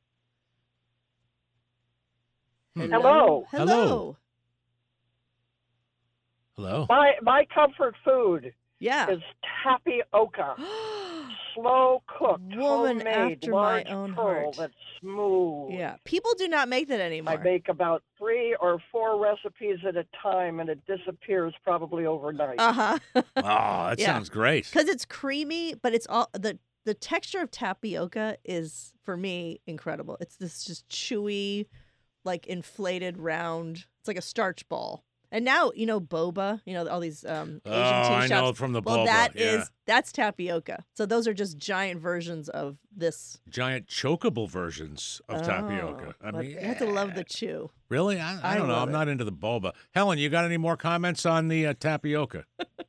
[SPEAKER 13] Hello.
[SPEAKER 1] Hello. Hello.
[SPEAKER 13] My comfort food
[SPEAKER 2] Yeah.
[SPEAKER 13] is tapioca. Slow cooked,
[SPEAKER 2] Woman
[SPEAKER 13] homemade,
[SPEAKER 2] after my
[SPEAKER 13] large
[SPEAKER 2] own
[SPEAKER 13] pearl
[SPEAKER 2] heart.
[SPEAKER 13] that's smooth.
[SPEAKER 2] Yeah. People do not make that
[SPEAKER 13] I
[SPEAKER 2] anymore.
[SPEAKER 13] make about 3 or 4 recipes at a time, and it disappears probably overnight.
[SPEAKER 2] Uh-huh.
[SPEAKER 1] Oh, that
[SPEAKER 2] Yeah.
[SPEAKER 1] sounds great.
[SPEAKER 2] Because it's creamy, but it's all the texture of tapioca is, for me, incredible. It's this just chewy, like inflated round. It's like a starch ball. And now, boba, all these Asian tea
[SPEAKER 1] I
[SPEAKER 2] shops.
[SPEAKER 1] know from the
[SPEAKER 2] well,
[SPEAKER 1] boba,
[SPEAKER 2] that's tapioca. So those are just giant versions of this.
[SPEAKER 1] Giant chokeable versions of tapioca. I
[SPEAKER 2] but
[SPEAKER 1] mean,
[SPEAKER 2] you have to love the chew.
[SPEAKER 1] really? I don't know.
[SPEAKER 2] love
[SPEAKER 1] I'm
[SPEAKER 2] it.
[SPEAKER 1] not into the boba. Helen, you got any more comments on the tapioca?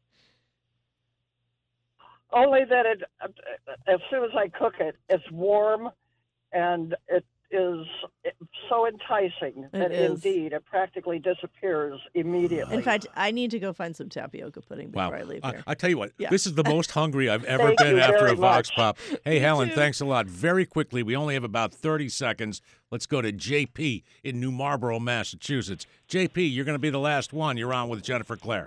[SPEAKER 13] Only that as soon as I cook it, it's warm, and it is so enticing that
[SPEAKER 2] is.
[SPEAKER 13] indeed it practically disappears immediately.
[SPEAKER 2] In fact, I need to go find some tapioca pudding before
[SPEAKER 1] Wow.
[SPEAKER 2] I leave here.
[SPEAKER 1] I tell you what,
[SPEAKER 2] Yeah.
[SPEAKER 1] this is the most hungry I've ever
[SPEAKER 13] Thank
[SPEAKER 1] been
[SPEAKER 13] you
[SPEAKER 1] after
[SPEAKER 13] very
[SPEAKER 1] a Vox
[SPEAKER 13] much.
[SPEAKER 1] Pop. Hey, Helen,
[SPEAKER 2] too.
[SPEAKER 1] thanks a lot. Very quickly, we only have about 30 seconds. Let's go to JP in New Marlborough, Massachusetts. JP, you're going to be the last one. You're on with Jennifer Claire.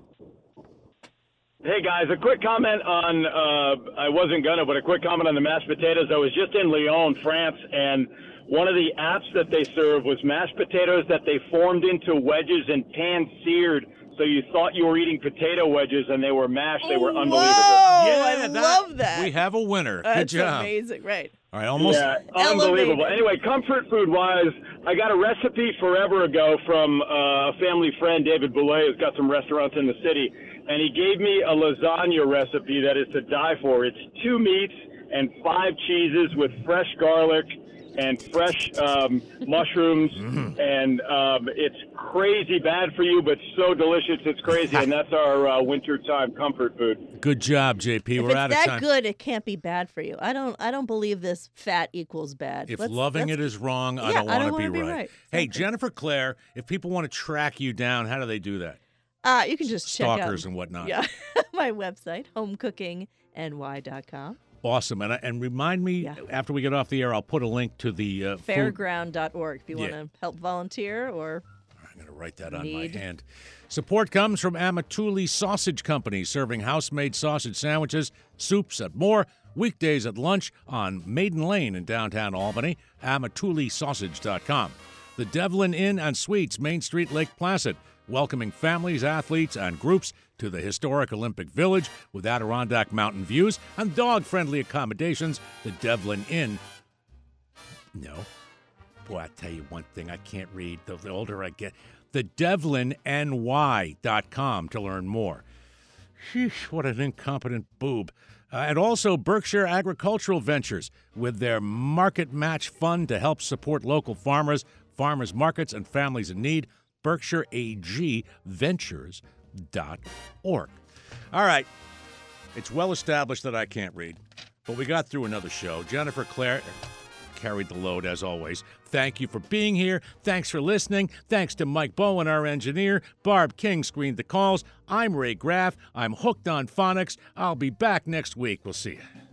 [SPEAKER 14] Hey guys, a quick comment on, I wasn't gonna, but a quick comment on the mashed potatoes. I was just in Lyon, France, and one of the apps that they serve was mashed potatoes that they formed into wedges and pan-seared, so you thought you were eating potato wedges and they were mashed. They were unbelievable.
[SPEAKER 2] I love that.
[SPEAKER 1] We have a winner.
[SPEAKER 2] That's
[SPEAKER 1] Good job.
[SPEAKER 2] amazing. Right.
[SPEAKER 1] All right, almost.
[SPEAKER 14] Yeah, unbelievable. Anyway, comfort food-wise, I got a recipe forever ago from a family friend, David Boulay, who's got some restaurants in the city, and he gave me a lasagna recipe that is to die for. It's 2 meats and 5 cheeses with fresh garlic and fresh mushrooms, and it's crazy bad for you, but so delicious it's crazy, and that's our wintertime comfort food.
[SPEAKER 1] Good job, JP.
[SPEAKER 2] If
[SPEAKER 1] We're
[SPEAKER 2] it's
[SPEAKER 1] out of
[SPEAKER 2] that
[SPEAKER 1] time.
[SPEAKER 2] good, it can't be bad for you. I don't believe this fat equals bad.
[SPEAKER 1] If
[SPEAKER 2] Let's-
[SPEAKER 1] loving
[SPEAKER 2] let's-
[SPEAKER 1] it is wrong, I
[SPEAKER 2] Yeah,
[SPEAKER 1] don't
[SPEAKER 2] I don't
[SPEAKER 1] want to
[SPEAKER 2] wanna
[SPEAKER 1] be
[SPEAKER 2] be
[SPEAKER 1] right.
[SPEAKER 2] right.
[SPEAKER 1] Hey, Jennifer Claire, if people want to track you down, how do they do that?
[SPEAKER 2] You can just check out
[SPEAKER 1] Stalkers and whatnot.
[SPEAKER 2] Yeah, my website, homecookingny.com.
[SPEAKER 1] Awesome. And remind me, after we get off the air, I'll put a link to the food.
[SPEAKER 2] Fairground.org if you want
[SPEAKER 1] Yeah.
[SPEAKER 2] to help volunteer or
[SPEAKER 1] I'm going to write that on
[SPEAKER 2] need.
[SPEAKER 1] my hand. Support comes from Amatuli Sausage Company, serving house-made sausage sandwiches, soups, and more. Weekdays at lunch on Maiden Lane in downtown Albany. AmatuliSausage.com. The Devlin Inn and Suites, Main Street, Lake Placid, welcoming families, athletes, and groups to the historic Olympic Village with Adirondack mountain views and dog-friendly accommodations. The Devlin Inn. No. Boy, I tell you one thing I can't read. The older I get. The DevlinNY.com to learn more. Sheesh, what an incompetent boob. And also Berkshire Agricultural Ventures with their Market Match Fund to help support local farmers, farmers markets, and families in need. BerkshireAGVentures.org. All right. It's well established that I can't read, but we got through another show. Jennifer Claire carried the load as always. Thank you for being here. Thanks for listening. Thanks to Mike Bowen, our engineer. Barb King screened the calls. I'm Ray Graff. I'm hooked on phonics. I'll be back next week. We'll see you.